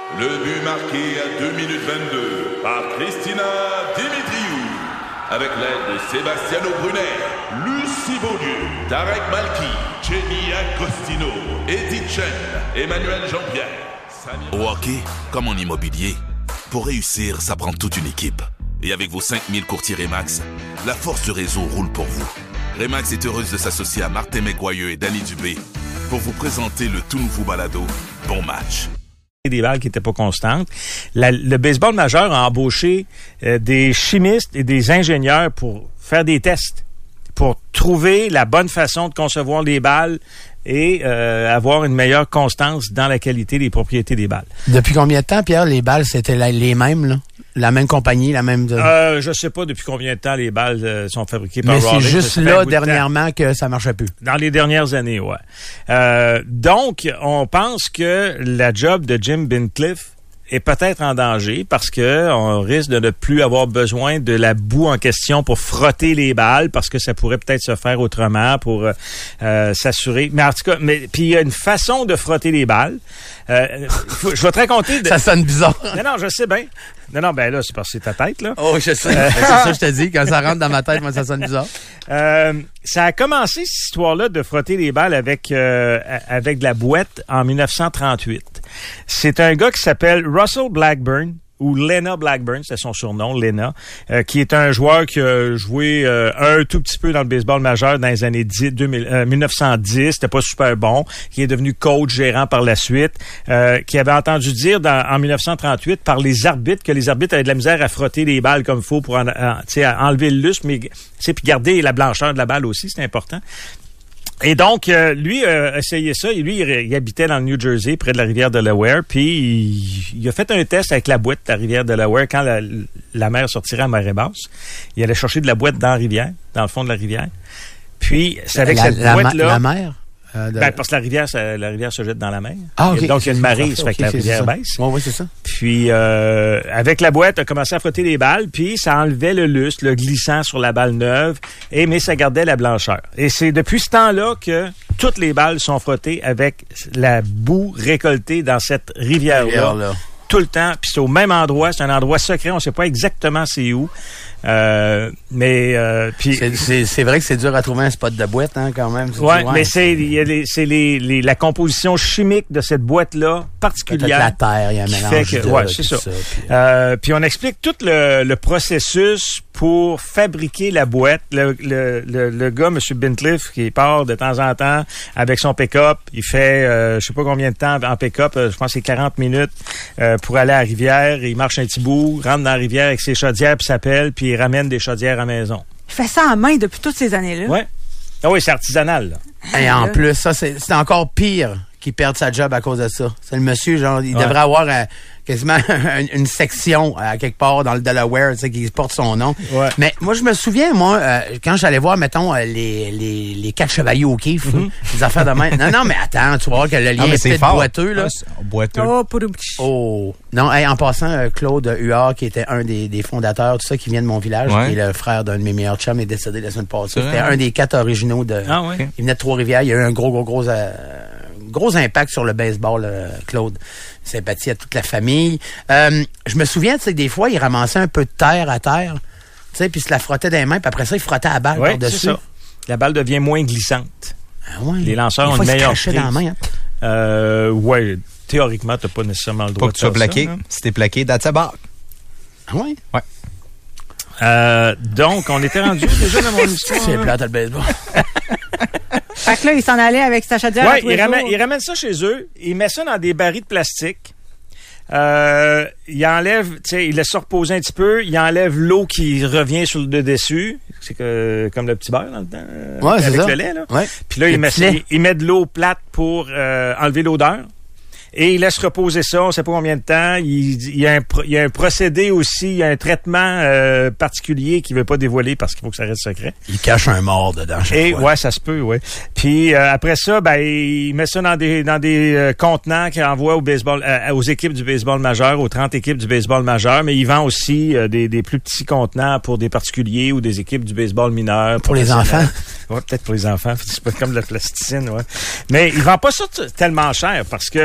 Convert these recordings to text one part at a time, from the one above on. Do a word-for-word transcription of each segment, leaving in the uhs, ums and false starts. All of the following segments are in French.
Le but marqué à deux minutes vingt-deux par Christina Dimitriou. Avec l'aide de Sebastiano Brunet, Lucie Beaulieu, Tarek Malki, Jenny Agostino, Edith Chen, Emmanuel Jean-Pierre. Samir... Au hockey, comme en immobilier, pour réussir, ça prend toute une équipe. Et avec vos cinq mille courtiers Remax, la force du réseau roule pour vous. Remax est heureuse de s'associer à Martin McGuire et Danny Dubé pour vous présenter le tout nouveau balado Bon Match. Des balles qui n'étaient pas constantes. La, le baseball majeur a embauché euh, des chimistes et des ingénieurs pour faire des tests, pour trouver la bonne façon de concevoir les balles et euh, avoir une meilleure constance dans la qualité des propriétés des balles. Depuis combien de temps, Pierre, les balles, c'était la, les mêmes, là? La même compagnie, la même... De... Euh, je sais pas depuis combien de temps les balles euh, sont fabriquées par Rawlings. Mais c'est juste là, dernièrement, temps. que ça marchait plus. Dans les dernières années, ouais. Euh, donc, on pense que la job de Jim Bincliffe est peut-être en danger parce que on risque de ne plus avoir besoin de la boue en question pour frotter les balles parce que ça pourrait peut-être se faire autrement pour euh, s'assurer. Mais en tout cas, mais puis il y a une façon de frotter les balles. Euh, faut, je vais te raconter. De... Ça sonne bizarre. Non, non, je sais bien. Non, non, ben là, c'est parce que c'est ta tête, là. Oh, je sais. Euh... c'est ça que je te dis. Quand ça rentre dans ma tête, moi, ça sonne bizarre. Euh, ça a commencé, cette histoire-là, de frotter les balles avec euh, avec de la boîte en dix-neuf cent trente-huit. C'est un gars qui s'appelle Russell Blackburn, ou Lena Blackburn, c'est son surnom, Lena, euh, qui est un joueur qui a joué euh, un tout petit peu dans le baseball majeur dans les années dix, deux mille, euh, dix-neuf cent dix, c'était pas super bon, qui est devenu coach, gérant par la suite, euh, qui avait entendu dire dans, en dix-neuf cent trente-huit par les arbitres que les arbitres avaient de la misère à frotter les balles comme il faut pour en, en, enlever le lustre, mais puis garder la blancheur de la balle aussi, c'est important. Et donc, euh, lui euh, a essayé ça. Et lui, il, il habitait dans le New Jersey, près de la rivière Delaware. Puis, il, il a fait un test avec la boîte de la rivière Delaware quand la, la mer sortirait à marée basse. Il allait chercher de la boîte dans la rivière, dans le fond de la rivière. Puis, c'est avec la, cette la, boîte-là... La mer? Euh, de... Ben, parce que la rivière, ça, la rivière se jette dans la mer. Ah, okay. Donc, il y a une marée, ça fait okay, que la rivière baisse. Oui, oui, c'est ça. Puis, euh, avec la boîte, il a commencé à frotter les balles, puis ça enlevait le lustre, le glissant sur la balle neuve, et mais ça gardait la blancheur. Et c'est depuis ce temps-là que toutes les balles sont frottées avec la boue récoltée dans cette rivière-là. Rivière-là. Tout le temps, puis c'est au même endroit, c'est un endroit secret, on sait pas exactement c'est où. Euh, mais euh, puis c'est, c'est, c'est vrai que c'est dur à trouver un spot de boîte, hein, quand même. Ouais, mais c'est il y a les, c'est les, les la composition chimique de cette boîte là particulière. Peut-être la terre, il y a un mélange que, de, ouais, c'est ça. ça puis, euh, puis on explique tout le, le processus pour fabriquer la boîte. Le, le, le, le gars, M. Bincliffe, qui part de temps en temps avec son pick-up, il fait euh, je sais pas combien de temps en pick-up, euh, je pense que c'est quarante minutes euh, pour aller à la rivière. Il marche un petit bout, rentre dans la rivière avec ses chaudières puis s'appelle, puis il ramène des chaudières à la maison. Il fait ça en main depuis toutes ces années-là. Ouais. Ah oui, c'est artisanal, là. Et en plus, ça, c'est, c'est encore pire qu'il perde sa job à cause de ça. C'est le monsieur, genre, il ouais. devrait avoir euh, quasiment une section à quelque part dans le Delaware, tu sais, qui porte son nom. Ouais. Mais moi, je me souviens, moi, euh, quand j'allais voir, mettons, euh, les, les, les quatre chevaliers au kiff, mm-hmm. les affaires de même. Non, non, mais attends, tu vas voir que le lien ah, est peut-être boiteux, là. Ah, boiteux. Oh, oh. Non, hey, en passant, euh, Claude Huard, qui était un des, des fondateurs, tout ça, qui vient de mon village, ouais. qui est le frère d'un de mes meilleurs chums, est décédé la semaine passée. C'était un des quatre originaux de... Ah, ouais. Il venait de Trois-Rivières. Il y a eu un gros, gros, gros... Euh, gros impact sur le baseball, euh, Claude. Sympathie à toute la famille. Euh, je me souviens, tu sais, des fois, il ramassait un peu de terre à terre, tu sais, puis il se la frottait dans les mains, puis après ça, il frottait la balle ouais, par-dessus. C'est ça. La balle devient moins glissante. Ah ouais. Les lanceurs des ont fois, une meilleure prise. Dans la main, hein? Euh, ouais, théoriquement, t'as pas nécessairement le droit pas que de faire tu sois plaqué. Ça, hein? Si t'es plaqué, that's a bar. Ah ouais? Ouais. Euh, donc, on était rendu déjà dans mon histoire. C'est plate, le baseball. Fait que là, il s'en allait avec sa chaudière. Ouais, il ramène, il ramène ça chez eux. Il met ça dans des barils de plastique. Euh, il enlève, tu sais, il laisse ça reposer un petit peu. Il enlève l'eau qui revient sur le dessus. C'est que, comme le petit beurre dans le temps. Ouais, avec c'est ça. le lait, là. Ouais. Puis là, il met, il, il met de l'eau plate pour euh, enlever l'odeur. Et il laisse reposer ça, on ne sait pas combien de temps. Il, il, y a un, il y a un procédé aussi, il y a un traitement euh, particulier qu'il ne veut pas dévoiler parce qu'il faut que ça reste secret. Il cache un mort dedans chaque Et fois. ouais, ça se peut, ouais. Puis euh, après ça, ben il met ça dans des dans des euh, contenants qu'il envoie au baseball, euh, aux équipes du baseball majeur, aux trente équipes du baseball majeur. Mais il vend aussi euh, des, des plus petits contenants pour des particuliers ou des équipes du baseball mineur. Pour les enfants. Ouais, peut-être pour les enfants. C'est pas comme de la plasticine, ouais. Mais il vend pas ça t- tellement cher parce que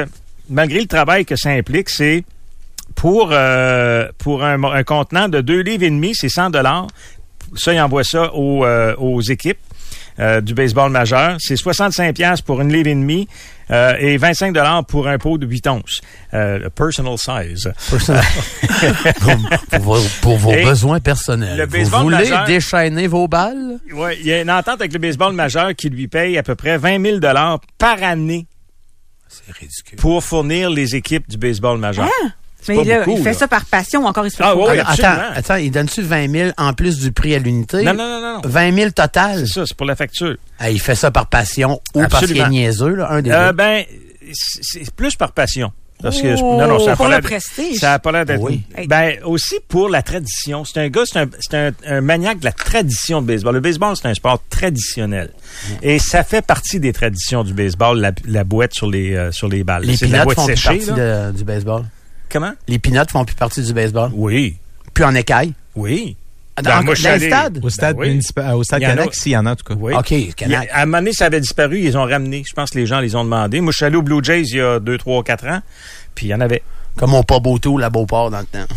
malgré le travail que ça implique, c'est pour euh, pour un, un contenant de deux livres et demi, c'est cent dollars. Ça, ils envoient ça aux, euh, aux équipes euh, du baseball majeur. C'est soixante-cinq dollars pour une livre et demi euh, et vingt-cinq dollars pour un pot de huit onces. Euh, personal size. Personal. pour, pour vos, pour vos Et besoins personnels. le Vous baseball voulez majeur- déchaîner vos balles? Ouais, il y a une entente avec le baseball majeur qui lui paye à peu près vingt mille dollars par année C'est ridicule. pour fournir les équipes du baseball majeur. Ah! C'est Mais pas là, beaucoup, il fait là. ça par passion ou encore il se fait Ah, fourrer? oui, attends, absolument. attends, il donne-tu vingt mille en plus du prix à l'unité? Non, non, non, non. non. vingt mille total? C'est ça, c'est pour la facture. Ah, il fait ça par passion ou parce qu'il est Absolument. niaiseux, là, un des Euh, deux. ben, c'est c'est plus par passion. Parce que, Oh, non, non, ça a pour pas le l'air de- prestige. Ça a pas l'air d'être. Oui. Ben, aussi pour la tradition. C'est un gars, c'est un, c'est un, un maniaque de la tradition de baseball. Le baseball, c'est un sport traditionnel. Et ça fait partie des traditions du baseball, la, la boîte sur les, euh, sur les balles. Les C'est de la pinottes boîte font plus séchée, partie là. de- du baseball. Comment? Les pinottes font plus partie du baseball. Oui. Puis en écaille. Oui. Dans, Ben, moi, je suis dans le allé- stade? Au stade, Ben oui. municipal- au stade Il y en a- Canac, s'il y en a en tout cas. Oui. OK, Il y a- Canac. à un moment donné, ça avait disparu, ils les ont ramené. Je pense que les gens les ont demandé. Moi, je suis allé aux Blue Jays il y a deux, trois, quatre ans, puis il y en avait. Comme au pas Beauto, la Beauport dans le temps.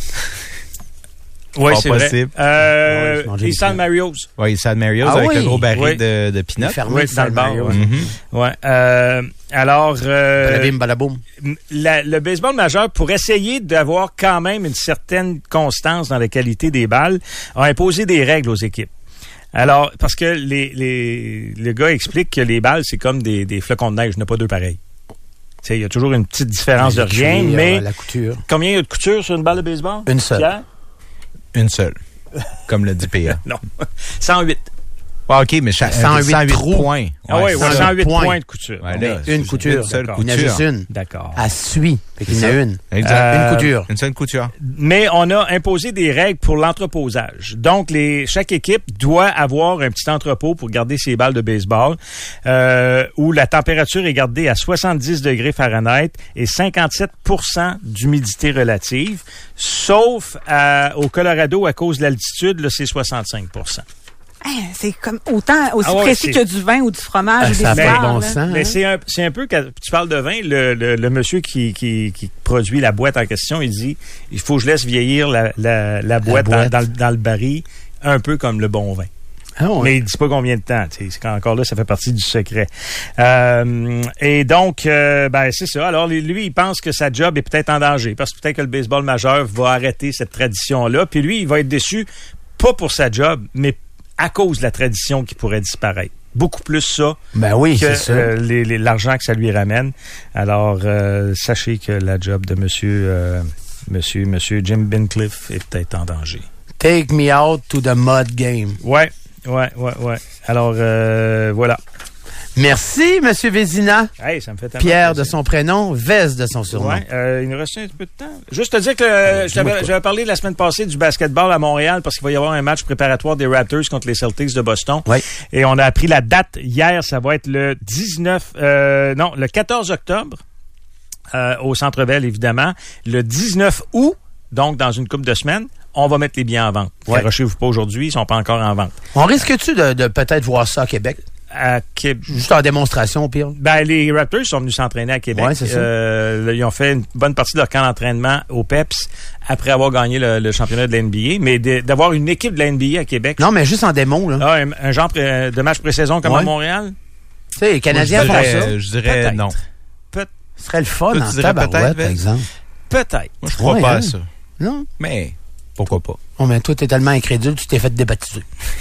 Oui, Fort c'est vrai. possible. Euh, Ouais, je mangeais les des San pinottes. Mario's. Oui, le stade Mario's Ah avec oui? le gros baril Oui. de, de peanuts. Fermé, Oui, ça, dans le bar, Mario. ouais. Mhm. Ouais. Euh, alors, euh, Balabim, balaboum. la- le baseball majeur, pour essayer d'avoir quand même une certaine constance dans la qualité des balles, a imposé des règles aux équipes. Alors, parce que les, les, le gars explique que les balles, c'est comme des, des flocons de neige, il n'y en a pas deux pareils. Tu sais, il y a toujours une petite différence de Le rien, cuir, mais La couture. combien il y a de couture sur une balle de baseball? Une seule. Pierre? Une seule. Comme le dit P A. Non. cent huit. Ah, OK, mais cha- cent huit cent huit trous. points. Ah oui, ouais, cent huit cent huit points. points de couture. Ouais, Mais là, Une c'est couture. Une seule D'accord. Il y en a couture. juste une. D'accord. Elle suit. Fait qu'il y en a une. Exact. Euh, Une couture. Une seule couture. Mais on a imposé des règles pour l'entreposage. Donc, les, chaque équipe doit avoir un petit entrepôt pour garder ses balles de baseball, euh, où la température est gardée à soixante-dix degrés Fahrenheit et cinquante-sept pour cent d'humidité relative, sauf à- au Colorado, à cause de l'altitude, là, c'est soixante-cinq pour cent. Hein, c'est comme autant aussi Ah ouais, précis c'est- que du vin ou du fromage Ah, ou des ça a pas de cigares, bon là. sens. Mais hein? c'est un, c'est un peu, quand tu parles de vin, le, le, le monsieur qui, qui, qui produit la boîte en question, il dit, il faut que je laisse vieillir la, la, la boîte, boîte. Dans, dans, le- dans le baril, un peu comme le bon vin. Ah ouais. Mais il dit pas combien de temps. Tu sais, c'est qu'encore là, ça fait partie du secret. Euh, et donc, euh, ben c'est ça. Alors, lui, il pense que sa job est peut-être en danger parce que peut-être que le baseball majeur va arrêter cette tradition-là. Puis lui, il va être déçu, pas pour sa job, mais à cause de la tradition qui pourrait disparaître. Beaucoup plus ça Ben oui, que c'est ça. euh, les- les- l'argent que ça lui ramène. Alors, euh, sachez que la job de monsieur, euh, monsieur, monsieur Jim Bincliffe est peut-être en danger. Take me out to the mud game. Ouais, ouais, ouais, ouais. Alors, euh, voilà. Merci, Monsieur Vézina. Hey, ça me fait tellement Pierre de plaisir. son prénom, Vez de son surnom. Ouais, euh, il nous reste un peu de temps. Juste te dire que euh, je t'avais- j'avais parlé la semaine passée du basketball à Montréal parce qu'il va y avoir un match préparatoire des Raptors contre les Celtics de Boston. Ouais. Et on a appris la date hier. Ça va être le dix-neuf, euh, non, le quatorze octobre euh, au Centre Bell, évidemment. Le dix-neuf août, donc dans une couple de semaines, on va mettre les billets en vente. Ouais. Garochez-vous pas aujourd'hui, ils sont pas encore en vente. On risque-tu de, de peut-être voir ça à Québec? À Québec. Juste en démonstration, au pire. Ben, les Raptors sont venus s'entraîner à Québec. Ouais, c'est ça. Euh, ils ont fait une bonne partie de leur camp d'entraînement au P E P S après avoir gagné le, le championnat de la N B A. Mais de- d'avoir une équipe de la N B A à Québec, Non, mais juste en démo, là. ah, un, un genre pré- de match pré-saison comme Ouais. à Montréal, Tu sais, les Canadiens Moi, font je ça. dirais, je dirais Peut-être. non. Peut- Ce serait le fun Toi, tu en dirais tabarouette, peut-être, par Vince? exemple. peut-être. Moi, je crois Ouais, pas hein? à ça. Non? Mais pourquoi pas? Oh, mais toi, t'es tellement incrédule, tu t'es fait débaptiser.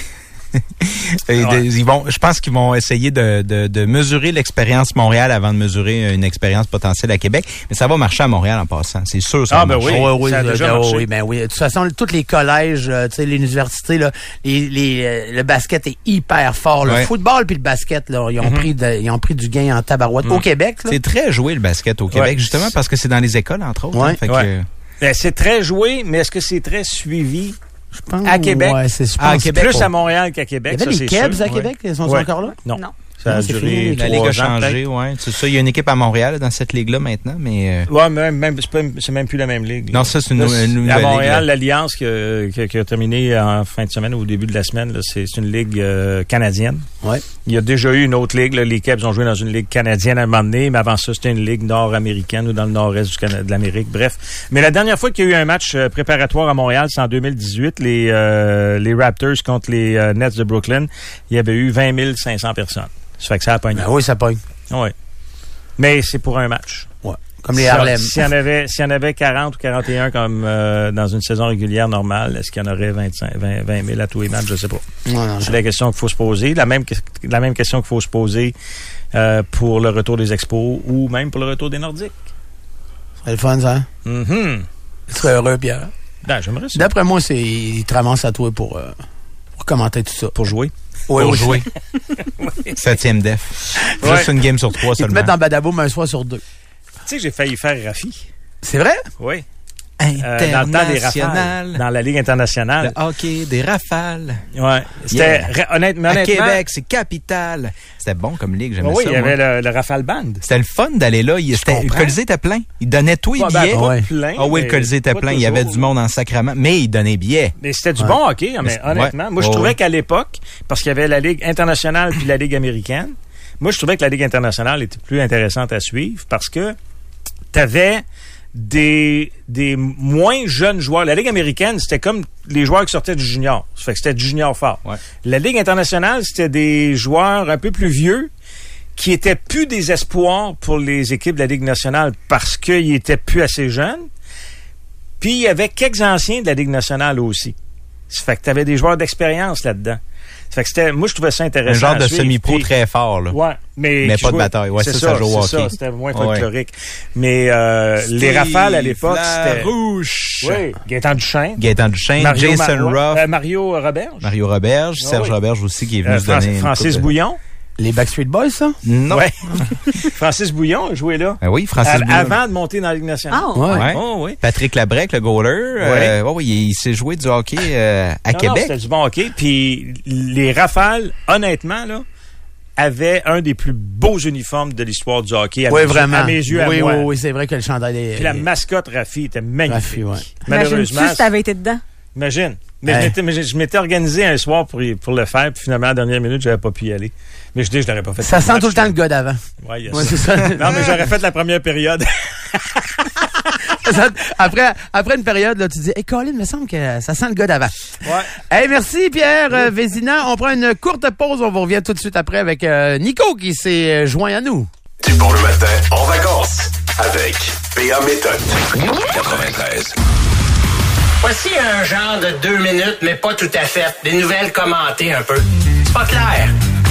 Et Ouais. de- ils vont, je pense qu'ils vont essayer de, de, de mesurer l'expérience Montréal avant de mesurer une expérience potentielle à Québec. Mais ça va marcher à Montréal en passant. C'est sûr, ça Ah, va ben marcher. oui. Ouais, oui, ça a euh, déjà euh, marché. oui, ben oui. De toute façon, tous les collèges, euh, tu sais, les universités, là, les, les, euh, le basket est hyper fort. Le Ouais. football puis le basket, là, ils ont Mhm. pris de- ils ont pris du gain en tabarouette. Au Québec, là. C'est très joué le basket au Québec, Ouais. justement parce que c'est dans les écoles, entre autres. Ouais. hein. Fait que, Ouais. euh, Ben, c'est très joué, mais est-ce que c'est très suivi Je pense, à Québec? Ouais, c'est, je À pense Québec, plus on- à Montréal qu'à Il Québec? y avait ça, les c'est Kebs sûr. à Québec, ils sont Ouais. encore là? Non. Non. Ça a c'est duré fini, la trois Ligue a ans, changé, ouais. C'est ça, il y a une équipe à Montréal dans cette Ligue-là maintenant, mais... Euh... Ouais, mais même, même, c'est, pas, c'est même plus la même Ligue. Là. Non, ça, c'est une, là, une nouvelle à Montréal, ligue, l'Alliance qui a, qui, a, qui a terminé en fin de semaine ou au début de la semaine, là, c'est, c'est une Ligue euh, canadienne. Ouais. Il y a déjà eu une autre Ligue. Là, les Caps ont joué dans une Ligue canadienne à un moment donné, mais avant ça, c'était une Ligue nord-américaine ou dans le nord-est du Canada, de l'Amérique. Bref. Mais la dernière fois qu'il y a eu un match euh, préparatoire à Montréal, c'est en deux mille dix-huit. Les, euh, les Raptors contre les euh, Nets de Brooklyn. Il y avait eu vingt mille cinq cents personnes. Ça fait que ça a pogné. Ben oui, ça pogne. Oui. Mais c'est pour un match. Ouais. Comme les Harlem. S'il y en avait, s'il y en avait quarante ou quarante et un comme euh, dans une saison régulière normale, est-ce qu'il y en aurait vingt-cinq, vingt, vingt mille à tous les matchs? Je sais pas. Non, non, c'est non. la question qu'il faut se poser. La même, la même question qu'il faut se poser euh, pour le retour des Expos ou même pour le retour des Nordiques. C'est le fun, ça. Mm-hmm. Tu serais heureux, Pierre. Ben, j'aimerais ça. D'après moi, c'est, il te ramasse à toi pour, euh, pour commenter tout ça. Pour jouer. Oui, pour oui. jouer. Septième def. Ouais. Juste une game sur trois Ils te seulement. mettent dans Badaboum un soir sur deux. Tu sais que j'ai failli faire Rafi. C'est vrai? Oui. Euh, dans le temps des rafales. Dans la Ligue internationale. Le hockey des rafales. Ouais. C'était, Yeah. honnêtement, À honnêtement, Québec, c'est capital. C'était bon comme ligue, j'aimais oui, ça. il y moi. avait le, le Rafale Band. C'était le fun d'aller là. Il, c'était, le comprends. Colisée était plein. Il donnait tous les Pas, ben, billets. pas Ouais. plein, Ah oui, le mais Colisée était pas plein. Il y avait toujours. du monde en sacrament, mais il donnait billets. Mais c'était du Ouais. bon hockey, mais Mais- honnêtement. ouais. Moi, je Ouais, trouvais ouais. qu'à l'époque, parce qu'il y avait la Ligue internationale puis la Ligue américaine, moi, je trouvais que la Ligue internationale était plus intéressante à suivre parce que t'avais des, des moins jeunes joueurs. La Ligue américaine, c'était comme les joueurs qui sortaient du junior. Ça fait que c'était du junior fort. Ouais. La Ligue internationale, c'était des joueurs un peu plus vieux qui étaient plus des espoirs pour les équipes de la Ligue nationale parce qu'ils étaient plus assez jeunes. Puis il y avait quelques anciens de la Ligue nationale aussi. Ça fait que tu avais des joueurs d'expérience là-dedans. Ça fait que c'était, moi, je trouvais ça intéressant. Un genre à de suivre. semi-pro Puis- très fort, là. Ouais, mais, Mais qui pas de jouait- bataille. Ouais, c'est ça, ça joue au c'est hockey. ça, c'était moins Ouais. folklorique. Mais euh, les rafales à l'époque, c'était... Rouge. Oui, Gaétan Duchesne. Gaétan Duchesne, Mario Jason Mar- Ruff, euh, Mario Roberge. Mario Roberge, Ah Serge oui. Roberge aussi qui est venu Euh, se donner. Fran- une Francis coupe de- Bouillon. Les Backstreet Boys, ça? Non. Ouais. Francis Bouillon a joué là. Ben oui, Francis À- Bouillon. Avant de monter dans la Ligue nationale. Ah, Ouais. Ouais. Oh, oui. Patrick Labrec, le goaler. Euh, ouais, ouais, il, il s'est joué du hockey euh, à Non, non, Québec. c'était du bon hockey. Puis les Rafales, honnêtement, là, avaient un des plus beaux uniformes de l'histoire du hockey. À Oui, mes vraiment. Yeux, à mes yeux, à oui, moi. oui, oui, c'est vrai que le chandail est... Puis la mascotte Rafi était magnifique. Rafi, ouais. Malheureusement, Imagine-tu si t'avais été dedans? imagine. Mais Hey. je, m'étais, mais je, je m'étais organisé un soir pour, y- pour le faire, puis finalement, à la dernière minute, j'avais pas pu y aller. Mais je dis, je l'aurais pas fait. Ça le sent match. tout le temps le gars d'avant. Ouais, il y a Ouais, ça. c'est ça. Non, mais j'aurais fait la première période. Ça- après, après une période, là, tu dis, hey, Colin, il me semble que ça sent le gars d'avant. Ouais. Hey, merci, Pierre euh, Vézina. On prend une courte pause. On vous revient tout de suite après avec euh, Nico qui s'est euh, joint à nous. Du bon le matin en vacances avec P A Méthode. quatre-vingt-treize. Voici un genre de deux minutes, mais pas tout à fait. Des nouvelles commentées un peu. C'est pas clair.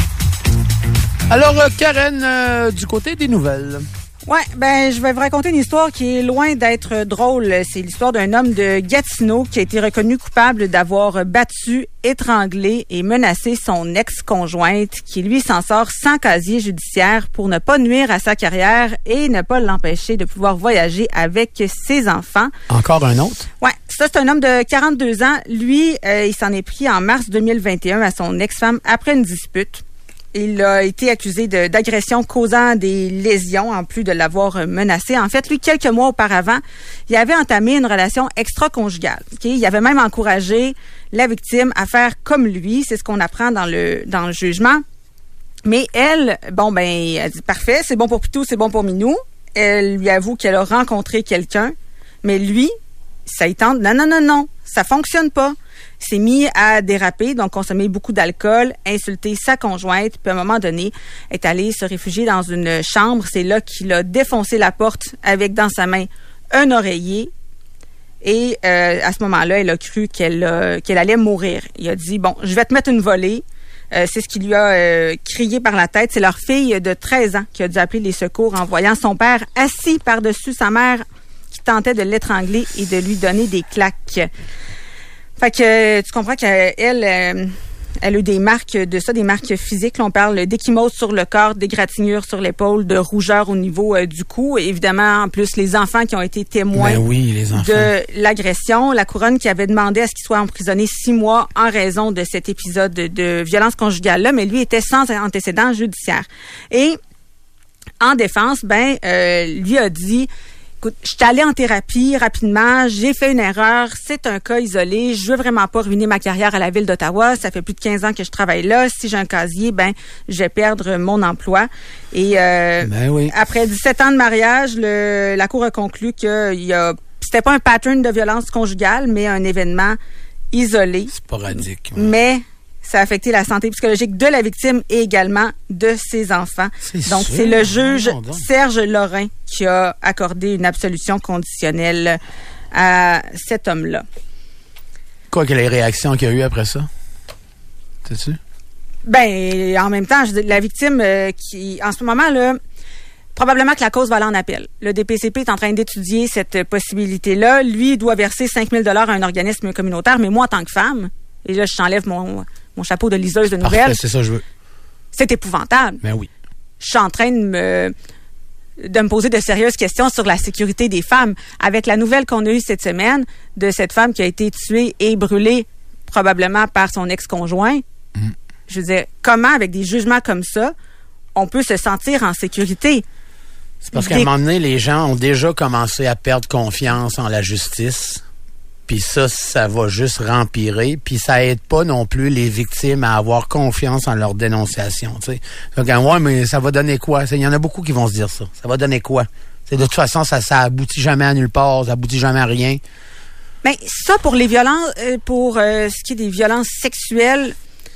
Alors, euh, Karen, euh, du côté des nouvelles. Ouais, ben je vais vous raconter une histoire qui est loin d'être drôle. C'est l'histoire d'un homme de Gatineau qui a été reconnu coupable d'avoir battu, étranglé et menacé son ex-conjointe, qui lui s'en sort sans casier judiciaire pour ne pas nuire à sa carrière et ne pas l'empêcher de pouvoir voyager avec ses enfants. Encore un autre? Ouais, ça c'est un homme de quarante-deux ans. Lui, euh, il s'en est pris en mars deux mille vingt et un à son ex-femme après une dispute. Il a été accusé de, d'agression causant des lésions, en plus de l'avoir menacé. En fait, lui, quelques mois auparavant, il avait entamé une relation extra-conjugale. Okay? Il avait même encouragé la victime à faire comme lui. C'est ce qu'on apprend dans le, dans le jugement. Mais elle, bon, ben, elle dit, parfait, c'est bon pour Pitou, c'est bon pour Minou. Elle lui avoue qu'elle a rencontré quelqu'un. Mais lui, ça y tente. Non, non, non, non, ça fonctionne pas. Il s'est mis à déraper, donc consommer beaucoup d'alcool, insulter sa conjointe, puis à un moment donné, est allé se réfugier dans une chambre. C'est là qu'il a défoncé la porte avec dans sa main un oreiller. Et euh, à ce moment-là, elle a cru qu'elle, euh, qu'elle allait mourir. Il a dit, bon, je vais te mettre une volée. Euh, c'est ce qui lui a euh, crié par la tête. C'est leur fille de treize ans qui a dû appeler les secours en voyant son père assis par-dessus sa mère qui tentait de l'étrangler et de lui donner des claques. Fait que tu comprends qu'elle, euh, elle a eu des marques de ça, des marques physiques. Là, on parle d'échymose sur le corps, d'égratignures sur l'épaule, de rougeur au niveau euh, du cou. Évidemment, en plus, les enfants qui ont été témoins ben oui, les enfants. de l'agression. La couronne qui avait demandé à ce qu'il soit emprisonné six mois en raison de cet épisode de, de violence conjugale-là, mais lui était sans antécédent judiciaire. Et en défense, ben, euh, lui a dit... Écoute, je suis allée en thérapie rapidement, j'ai fait une erreur, c'est un cas isolé, je veux vraiment pas ruiner ma carrière à la Ville d'Ottawa, ça fait plus de quinze ans que je travaille là, si j'ai un casier, ben je vais perdre mon emploi. Et euh, ben oui. après dix-sept ans de mariage, le, la Cour a conclu que il y a, c'était pas un pattern de violence conjugale, mais un événement isolé. Sporadique. Ouais. Mais ça a affecté la santé psychologique de la victime et également de ses enfants. C'est donc, sûr. c'est le juge non, non. Serge Lorrain qui a accordé une absolution conditionnelle à cet homme-là. Quoi que les réactions qu'il y a eu après ça? Sais-tu? Ben, en même temps, je dis, la victime euh, qui, en ce moment, là, probablement que la cause va aller en appel. Le D P C P est en train d'étudier cette possibilité-là. Lui, il doit verser cinq mille dollars à un organisme communautaire, mais moi, en tant que femme, et là, je t'enlève mon, mon chapeau de liseuse de nouvelles. Parfait, c'est ça que je veux. C'est épouvantable. Ben oui. Je suis en train de me, de me poser de sérieuses questions sur la sécurité des femmes. Avec la nouvelle qu'on a eue cette semaine de cette femme qui a été tuée et brûlée probablement par son ex-conjoint, mm. je veux dire, comment, avec des jugements comme ça, on peut se sentir en sécurité? C'est parce qu'à un moment donné, les gens ont déjà commencé à perdre confiance en la justice. Puis ça, ça va juste rempirer. Puis ça aide pas non plus les victimes à avoir confiance en leur dénonciation. Tu sais, donc ouais, mais ça va donner quoi? Il y en a beaucoup qui vont se dire ça. Ça va donner quoi? C'est de toute façon, ça, ça aboutit jamais à nulle part. Ça aboutit jamais à rien. Mais ça, pour les violences, euh, pour euh, ce qui est des violences sexuelles,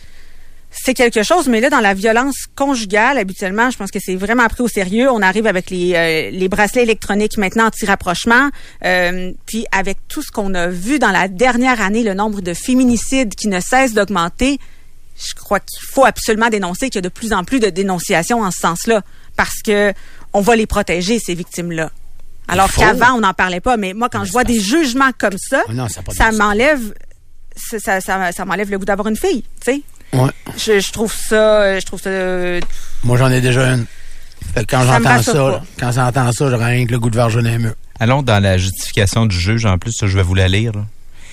c'est quelque chose, mais là, dans la violence conjugale, habituellement, je pense que c'est vraiment pris au sérieux. On arrive avec les, euh, les bracelets électroniques maintenant anti-rapprochement. Euh, puis avec tout ce qu'on a vu dans la dernière année, le nombre de féminicides qui ne cesse d'augmenter, je crois qu'il faut absolument dénoncer qu'il y a de plus en plus de dénonciations en ce sens-là, parce que on va les protéger, ces victimes-là. Alors qu'avant, on n'en parlait pas. Mais moi, quand mais je vois des jugements comme ça, oh non, ça, ça m'enlève ça, ça, ça, ça m'enlève le goût d'avoir une fille, tu sais. Ouais. Je, je trouve ça, je trouve ça. Moi, j'en ai déjà une. Fait que quand ça j'entends ça, pas. quand j'entends ça, j'aurais rien que le goût de vargener un mur. Allons dans la justification du juge. En plus, ça, je vais vous la lire. Là.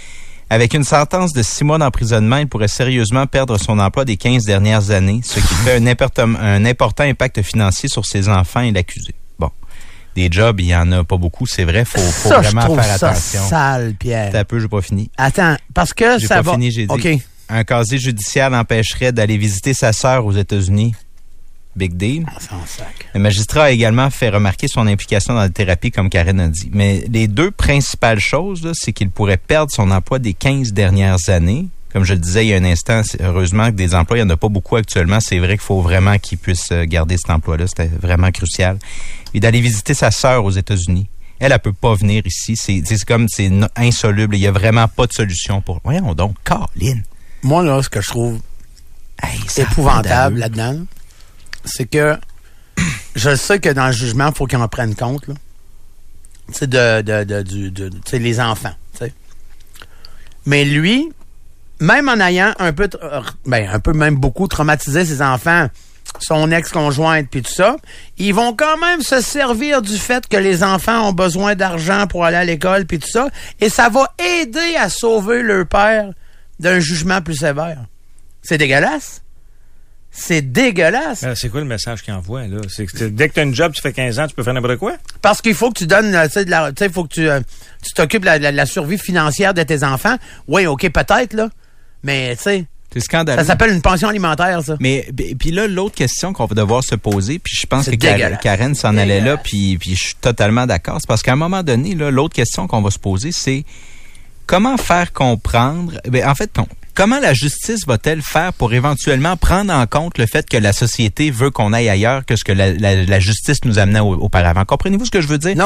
Avec une sentence de six mois d'emprisonnement, il pourrait sérieusement perdre son emploi des quinze dernières années, ce qui fait un important, un important impact financier sur ses enfants et l'accusé. Bon. Des jobs, il y en a pas beaucoup, c'est vrai. Faut, faut ça, vraiment je trouve faire ça attention. Sale, Pierre. T'as un peu, j'ai pas fini. Attends, parce que j'ai ça pas va. fini, j'ai dit. OK. Un casier judiciaire l'empêcherait d'aller visiter sa sœur aux États-Unis. Big deal. Ah, c'est un sac. Le magistrat a également fait remarquer son implication dans la thérapie, comme Karen a dit. Mais les deux principales choses, là, c'est qu'il pourrait perdre son emploi des quinze dernières années. Comme je le disais il y a un instant, heureusement que des emplois, il n'y en a pas beaucoup actuellement. C'est vrai qu'il faut vraiment qu'il puisse garder cet emploi-là. C'était vraiment crucial. Et d'aller visiter sa sœur aux États-Unis. Elle, elle peut pas venir ici. C'est, c'est comme, c'est insoluble. Il y a vraiment pas de solution pour... Voyons donc, Caroline. Moi, là, ce que je trouve hey, épouvantable là-dedans, c'est que je sais que dans le jugement, il faut qu'ils en prennent compte. Là. C'est de, de, de, de, de, de t'sais, les enfants. T'sais. Mais lui, même en ayant un peu, ben, un peu même beaucoup traumatisé ses enfants, son ex-conjointe puis tout ça, ils vont quand même se servir du fait que les enfants ont besoin d'argent pour aller à l'école puis tout ça, et ça va aider à sauver leur père d'un jugement plus sévère. C'est dégueulasse. C'est dégueulasse. Alors, c'est quoi le message qu'il envoie, là? C'est que dès que tu as une job, tu fais quinze ans, tu peux faire n'importe quoi? Parce qu'il faut que tu donnes, tu sais, de la, tu sais, il faut que tu, euh, tu t'occupes de la, la, la survie financière de tes enfants. Oui, OK, peut-être, là. Mais, tu sais. C'est scandaleux. Ça s'appelle une pension alimentaire, ça. Mais puis là, l'autre question qu'on va devoir se poser, puis je pense c'est que Karen, Karen s'en allait là, puis, puis je suis totalement d'accord. C'est parce qu'à un moment donné, là, l'autre question qu'on va se poser, c'est comment faire comprendre... Ben, en fait, on, comment la justice va-t-elle faire pour éventuellement prendre en compte le fait que la société veut qu'on aille ailleurs que ce que la, la, la justice nous amenait au, auparavant? Comprenez-vous ce que je veux dire? Non.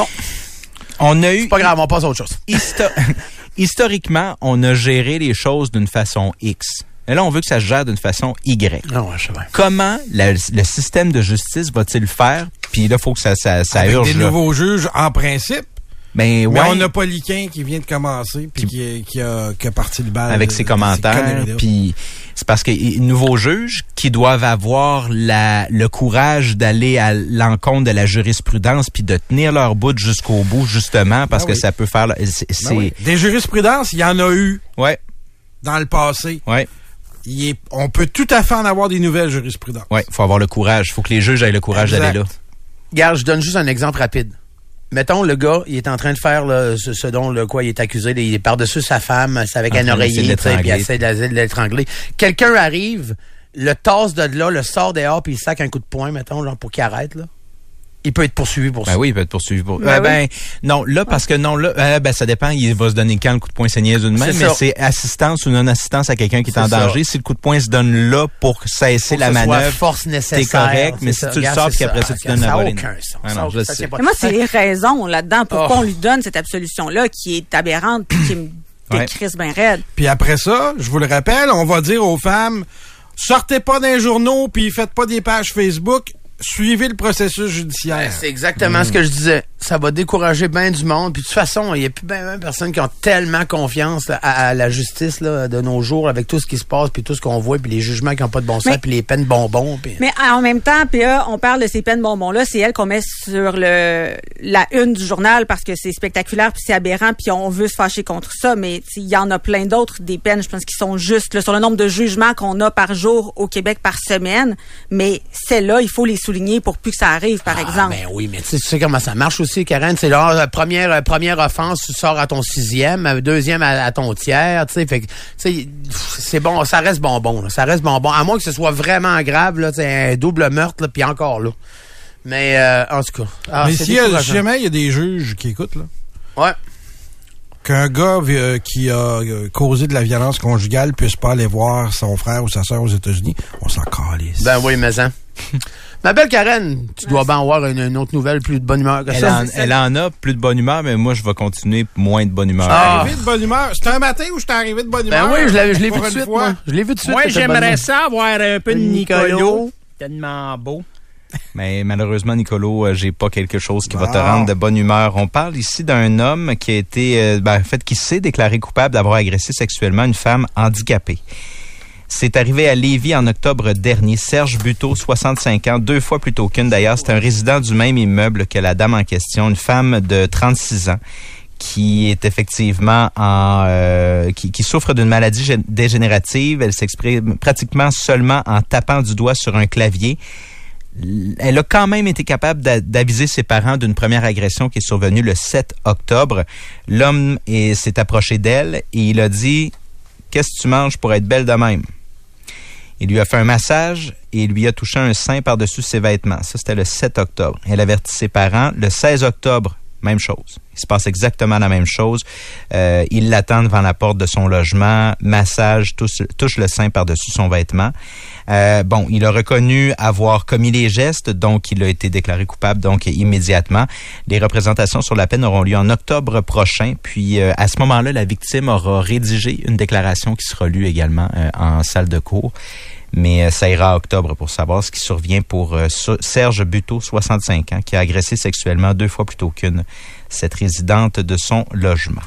On a eu... C'est pas grave, on passe à autre chose. Histo- historiquement, on a géré les choses d'une façon X. Et là, on veut que ça se gère d'une façon Y. Ah ouais, je sais bien. Comment la, le système de justice va-t-il faire? Puis là, il faut que ça, ça, ça Avec urge. des là. nouveaux juges, en principe. Ben, ouais. Mais on a Poliquin qui vient de commencer puis qui, qui, a, qui a parti le bal. Avec ses commentaires. Puis c'est parce que les nouveaux juges qui doivent avoir la, le courage d'aller à l'encontre de la jurisprudence puis de tenir leur bout jusqu'au bout, justement, parce ah oui. que ça peut faire... C'est, c'est... Ben oui. Des jurisprudences, il y en a eu. Ouais. Dans le passé. Ouais. Il est, on peut tout à fait en avoir des nouvelles jurisprudences. Oui, il faut avoir le courage. Il faut que les juges aient le courage exact. d'aller là. Regarde, je donne juste un exemple rapide. Mettons, le gars, il est en train de faire là, ce, ce dont le quoi il est accusé. Il est par-dessus sa femme, c'est avec un oreiller, puis il essaie de l'étrangler. Quelqu'un arrive, le tasse de là, le sort dehors, puis il sac un coup de poing, mettons, genre, pour qu'il arrête, là. Il peut être poursuivi pour ben ça. Ben oui, il peut être poursuivi pour ben, euh, oui. ben non, là, parce que non, là, euh, ben ça dépend, il va se donner quand le coup de poing c'est niaiseux de même, mais c'est assistance ou non-assistance à quelqu'un qui est, est en danger. Ça. Si le coup de poing se donne là pour cesser pour la manœuvre, force nécessaire, t'es correct, mais si ça. tu le sors puis qu'après ça, tu donnes la volée. Ça n'a aucun sens. Ah non, je sais. Mais moi, c'est les raisons là-dedans pourquoi oh. on lui donne cette absolution-là qui est aberrante puis qui me décrisse bien raide. Puis après ça, je vous le rappelle, on va dire aux femmes, sortez pas d'un journaux puis faites pas des pages Facebook. Suivez le processus judiciaire. C'est exactement mmh. ce que je disais. Ça va décourager bien du monde. Puis de toute façon, il n'y a plus bien de personnes qui ont tellement confiance à, à la justice là, de nos jours avec tout ce qui se passe, puis tout ce qu'on voit, puis les jugements qui n'ont pas de bon sens, puis les peines bonbons. Pis... Mais en même temps, P A, on parle de ces peines bonbons-là. C'est elle qu'on met sur le la une du journal parce que c'est spectaculaire, puis c'est aberrant, puis on veut se fâcher contre ça. Mais il y en a plein d'autres, des peines, je pense, qui sont justes là, sur le nombre de jugements qu'on a par jour au Québec par semaine. Mais celles-là, il faut les souligner pour plus que ça arrive, par ah, exemple. Ben oui, mais tu sais comment ça marche aussi, Karen. C'est là, la première, première offense, tu sors à ton sixième, deuxième à, à ton tiers, tu sais. Fait que, tu sais, c'est bon, ça reste bonbon, là, ça reste bonbon. À moins que ce soit vraiment grave, là, c'est un double meurtre, là, puis encore là. Mais, euh, en tout cas. Ah, mais si jamais il y a des juges qui écoutent, là. Ouais. Qu'un gars euh, qui a euh, causé de la violence conjugale puisse pas aller voir son frère ou sa sœur aux États-Unis, on s'en calisse. Ben oui, mais ça. Ma belle Karen, tu dois bien avoir une, une autre nouvelle plus de bonne humeur que elle ça. En, elle en a plus de bonne humeur, mais moi, je vais continuer moins de bonne humeur. Ah. Arrivé de bonne humeur. C'était un matin où j'étais arrivé de bonne humeur. Ben oui, je l'ai, je l'ai vu de suite, moi. Je l'ai vu de suite. Moi, j'aimerais ça avoir un peu de Nicolo. Tellement beau. Mais malheureusement, Nicolo, euh, j'ai pas quelque chose qui wow. va te rendre de bonne humeur. On parle ici d'un homme qui a été, euh, ben, en fait, qui s'est déclaré coupable d'avoir agressé sexuellement une femme handicapée. C'est arrivé à Lévis en octobre dernier. Serge Buteau, soixante-cinq ans, deux fois plus tôt qu'une d'ailleurs. C'est un résident du même immeuble que la dame en question, une femme de trente-six ans qui est effectivement en euh, qui, qui souffre d'une maladie gé- dégénérative. Elle s'exprime pratiquement seulement en tapant du doigt sur un clavier. Elle a quand même été capable d'a- d'aviser ses parents d'une première agression qui est survenue le sept octobre. L'homme est, s'est approché d'elle et il a dit « Qu'est-ce que tu manges pour être belle de même? » Il lui a fait un massage et il lui a touché un sein par-dessus ses vêtements. Ça, c'était le sept octobre. Elle avertit ses parents. Le seize octobre, même chose. Il se passe exactement la même chose. Euh, il l'attend devant la porte de son logement, massage, touche, touche le sein par-dessus son vêtement. Euh, bon, il a reconnu avoir commis les gestes, donc il a été déclaré coupable donc immédiatement. Les représentations sur la peine auront lieu en octobre prochain. Puis euh, à ce moment-là, la victime aura rédigé une déclaration qui sera lue également euh, en salle de cour. Mais euh, ça ira à octobre pour savoir ce qui survient pour euh, Serge Buteau, soixante-cinq ans, qui a agressé sexuellement deux fois plus tôt qu'une cette résidente de son logement.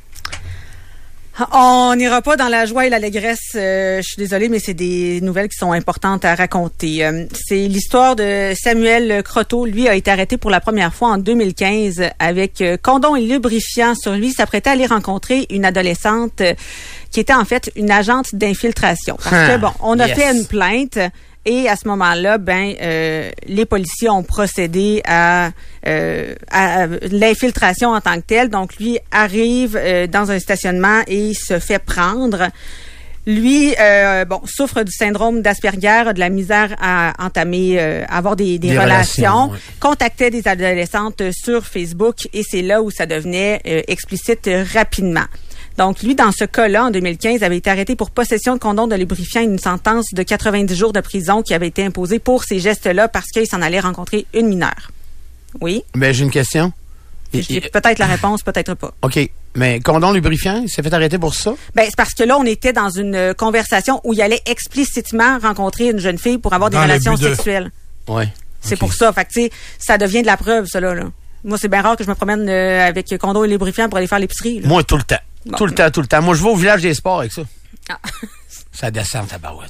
On n'ira pas dans la joie et l'allégresse. Euh, je suis désolée, mais c'est des nouvelles qui sont importantes à raconter. Euh, c'est l'histoire de Samuel Croteau. Lui a été arrêté pour la première fois en deux mille quinze avec euh, condom et lubrifiant sur lui. Il s'apprêtait à aller rencontrer une adolescente euh, qui était en fait une agente d'infiltration. Parce que, bon, on a yes. fait une plainte. Et à ce moment-là, ben, euh, les policiers ont procédé à, euh, à l'infiltration en tant que telle. Donc, lui arrive euh, dans un stationnement et se fait prendre. Lui, euh, bon, souffre du syndrome d'Asperger, a de la misère à entamer, euh, à avoir des, des, des relations, relations ouais. contactait des adolescentes sur Facebook et c'est là où ça devenait euh, explicite euh, rapidement. Donc, lui, dans ce cas-là, en deux mille quinze, avait été arrêté pour possession de condom de lubrifiant et une sentence de quatre-vingt-dix jours de prison qui avait été imposée pour ces gestes-là parce qu'il s'en allait rencontrer une mineure. Oui? Ben, j'ai une question. J'ai peut-être la réponse, peut-être pas. OK. Mais condom lubrifiant, il s'est fait arrêter pour ça? Ben, c'est parce que là, on était dans une conversation où il allait explicitement rencontrer une jeune fille pour avoir des dans relations de... sexuelles. Oui. C'est okay. pour ça. Fait que, tu sais, ça devient de la preuve, ça, là. là. Moi, c'est bien rare que je me promène euh, avec condom et lubrifiant pour aller faire l'épicerie. Là. Moi, tout le temps. Bon. Tout le temps, tout le temps. Moi, je vais au village des sports avec ça. Ah. Ça descend, ta barouette.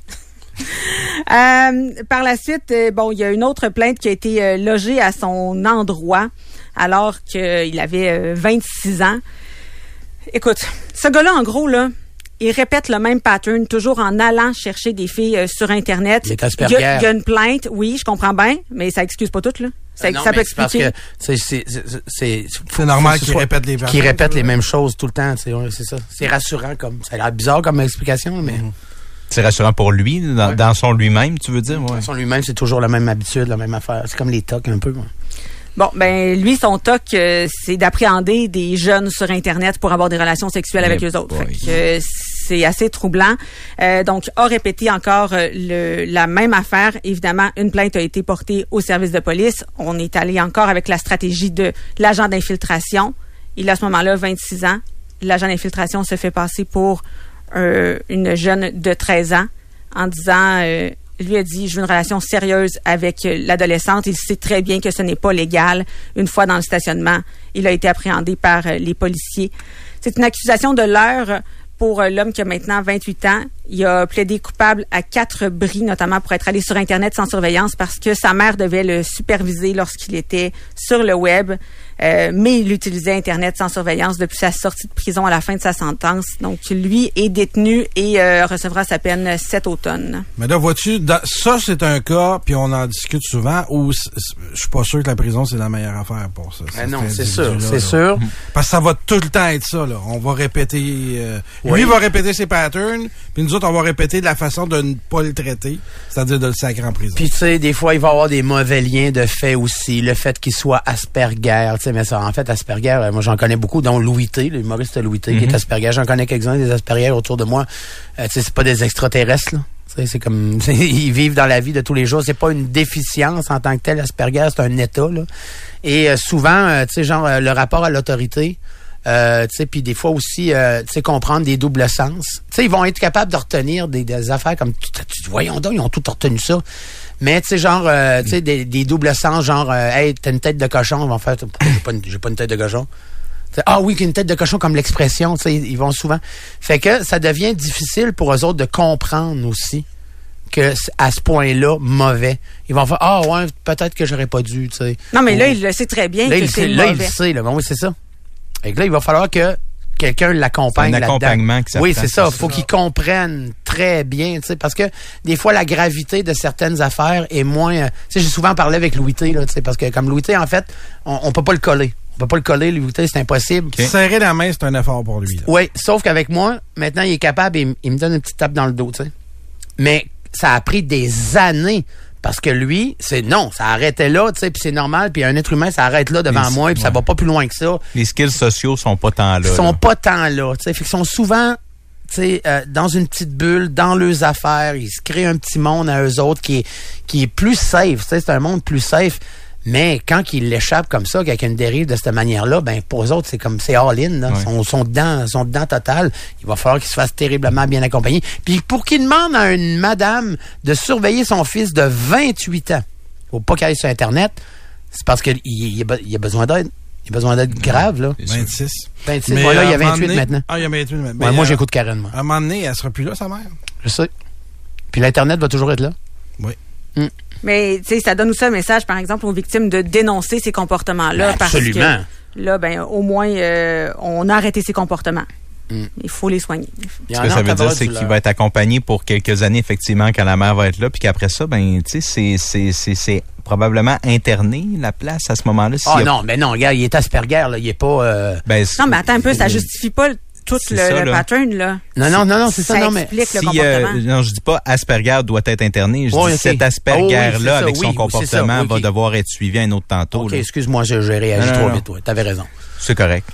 Euh, par la suite, euh, bon, il y a une autre plainte qui a été euh, logée à son endroit alors qu'il avait euh, vingt-six ans. Écoute, ce gars-là, en gros, là, il répète le même pattern, toujours en allant chercher des filles euh, sur Internet. Il est Asperger. Il y, a, il y a une plainte, oui, je comprends bien, mais ça excuse pas tout, là. Ça, non, ça peut c'est parce expliquer. que c'est c'est c'est c'est normal qu'il répète les qu'il répète les mêmes choses tout le temps, c'est c'est ça. C'est rassurant comme ça a l'air bizarre comme explication, mais mm-hmm. C'est rassurant pour lui, dans, ouais. dans son lui-même, tu veux dire? Ouais. Dans son lui-même, c'est toujours la même habitude, la même affaire. C'est comme les tocs un peu. Ouais. Bon, ben lui, son toc, euh, c'est d'appréhender des jeunes sur Internet pour avoir des relations sexuelles avec eux autres. Fait que, euh, c'est assez troublant. Euh, donc, a répété encore euh, le, la même affaire. Évidemment, une plainte a été portée au service de police. On est allé encore avec la stratégie de l'agent d'infiltration. Il a à ce moment-là vingt-six ans. L'agent d'infiltration se fait passer pour euh, une jeune de treize ans en disant... Euh, lui a dit, je veux une relation sérieuse avec l'adolescente. Il sait très bien que ce n'est pas légal. Une fois dans le stationnement, il a été appréhendé par les policiers. C'est une accusation de leurre pour l'homme qui a maintenant vingt-huit ans. Il a plaidé coupable à quatre bris, notamment pour être allé sur Internet sans surveillance parce que sa mère devait le superviser lorsqu'il était sur le web. Euh, mais il utilisait Internet sans surveillance depuis sa sortie de prison à la fin de sa sentence. Donc, lui est détenu et euh, recevra sa peine cet automne. Mais là, vois-tu, dans, ça, c'est un cas, puis on en discute souvent, où je suis pas sûr que la prison, c'est la meilleure affaire pour ça. Mais non, c'est sûr, c'est sûr. Parce que ça va tout le temps être ça, là. On va répéter... Euh, oui. Lui va répéter ses patterns, puis nous autres, on va répéter de la façon de ne pas le traiter, c'est-à-dire de le sacrer en prison. Puis, tu sais, des fois, il va y avoir des mauvais liens de fait aussi. Le fait qu'il soit Asperger, tu sais, mais ça, en fait, Asperger, moi, j'en connais beaucoup, dont Louis T, l'humoriste Louis T, mm-hmm. qui est Asperger. J'en connais quelques-uns des Asperger autour de moi. Euh, tu sais, c'est pas des extraterrestres, là. C'est, c'est comme, c'est, ils vivent dans la vie de tous les jours. C'est pas une déficience en tant que tel. Asperger, c'est un état, là. Et euh, souvent, euh, tu sais, genre, euh, le rapport à l'autorité, euh, tu sais, puis des fois aussi, euh, tu sais, comprendre des doubles sens. Tu sais, ils vont être capables de retenir des, des affaires comme, tu, tu, voyons donc, ils ont tout retenu ça. Mais, tu sais, genre, euh, tu sais, des, des doubles sens, genre, euh, hey, t'as une tête de cochon, ils vont faire, j'ai pas une, j'ai pas une tête de cochon. T'sais, ah oui, qu'une tête de cochon comme l'expression, tu sais, ils vont souvent. Fait que ça devient difficile pour eux autres de comprendre aussi que à ce point-là, mauvais. Ils vont faire, ah ouais, peut-être que j'aurais pas dû, tu sais. Non, mais là, il le sait très bien là, que il c'est là, mauvais. Là, il le sait, là. Bon, oui, c'est ça. Fait que là, il va falloir que quelqu'un l'accompagne là-dedans. C'est un accompagnement là-dedans. que ça Oui, prend, c'est ça. c'est Faut ça. qu'ils comprennent très bien, tu sais, parce que des fois, la gravité de certaines affaires est moins... Tu sais, j'ai souvent parlé avec Louis T, là, tu sais, parce que comme Louis T, en fait, on, on peut pas le coller. On peut pas le coller, Louis T, c'est impossible. Okay. Serrer la main, c'est un effort pour lui. Là. Oui, sauf qu'avec moi, maintenant, il est capable, il, il me donne une petite tape dans le dos, tu sais. Mais ça a pris des années. Parce que lui, c'est non, ça arrêtait là, tu sais, puis c'est normal, puis un être humain, ça arrête là devant les, moi, puis ouais. ça va pas plus loin que ça. Les skills sociaux sont pas tant là. Ils sont là. pas tant là, tu sais, fait qu'ils sont souvent, tu sais, euh, dans une petite bulle, dans leurs affaires, ils se créent un petit monde à eux autres qui est qui est plus safe, tu sais, c'est un monde plus safe. Mais quand ils l'échappent comme ça, avec une dérive de cette manière-là, ben pour eux autres, c'est comme c'est all-in, là. Ouais. Sont, sont dedans, sont dedans total. Il va falloir qu'ils se fassent terriblement bien accompagner. Puis pour qu'ils demandent à une madame de surveiller son fils de vingt-huit ans, faut pas qu'il aille sur Internet, c'est parce qu'il il a, il a besoin d'aide. Il a besoin d'aide grave, là. vingt-six. vingt-six. Mais voilà, il y a vingt-huit donné, maintenant. Ah, il y a vingt-huit maintenant. Ouais, moi, euh, j'écoute Karen, moi. À un moment donné, elle sera plus là, sa mère. Je sais. Puis l'Internet va toujours être là. Oui. Mm. Mais, tu sais, ça donne aussi un message, par exemple, aux victimes de dénoncer ces comportements-là. Absolument. Parce que, là, ben, au moins, euh, on a arrêté ces comportements. Mm. Il faut les soigner. Ce que ça veut dire, c'est qu'il va être accompagné pour quelques années, effectivement, quand la mère va être là, puis qu'après ça, ben, tu sais, c'est, c'est, c'est, c'est probablement interné, la place, à ce moment-là. Ah oh, non, mais non, regarde, il est Asperger, là, il est pas... Euh... Ben, non, mais attends un peu, ça justifie pas le tout le, ça, le pattern, là. Non, non, non, non, c'est ça, ça non, mais... explique si, le comportement. Euh, non, je dis pas Asperger doit être interné. Je oh, dis okay. cet Asperger-là, oh, oui, avec ça, son oui, comportement, ça, okay. va devoir être suivi un autre tantôt. OK, là. excuse-moi, j'ai, j'ai réagi non, trop non, vite, toi. T'avais raison. C'est correct.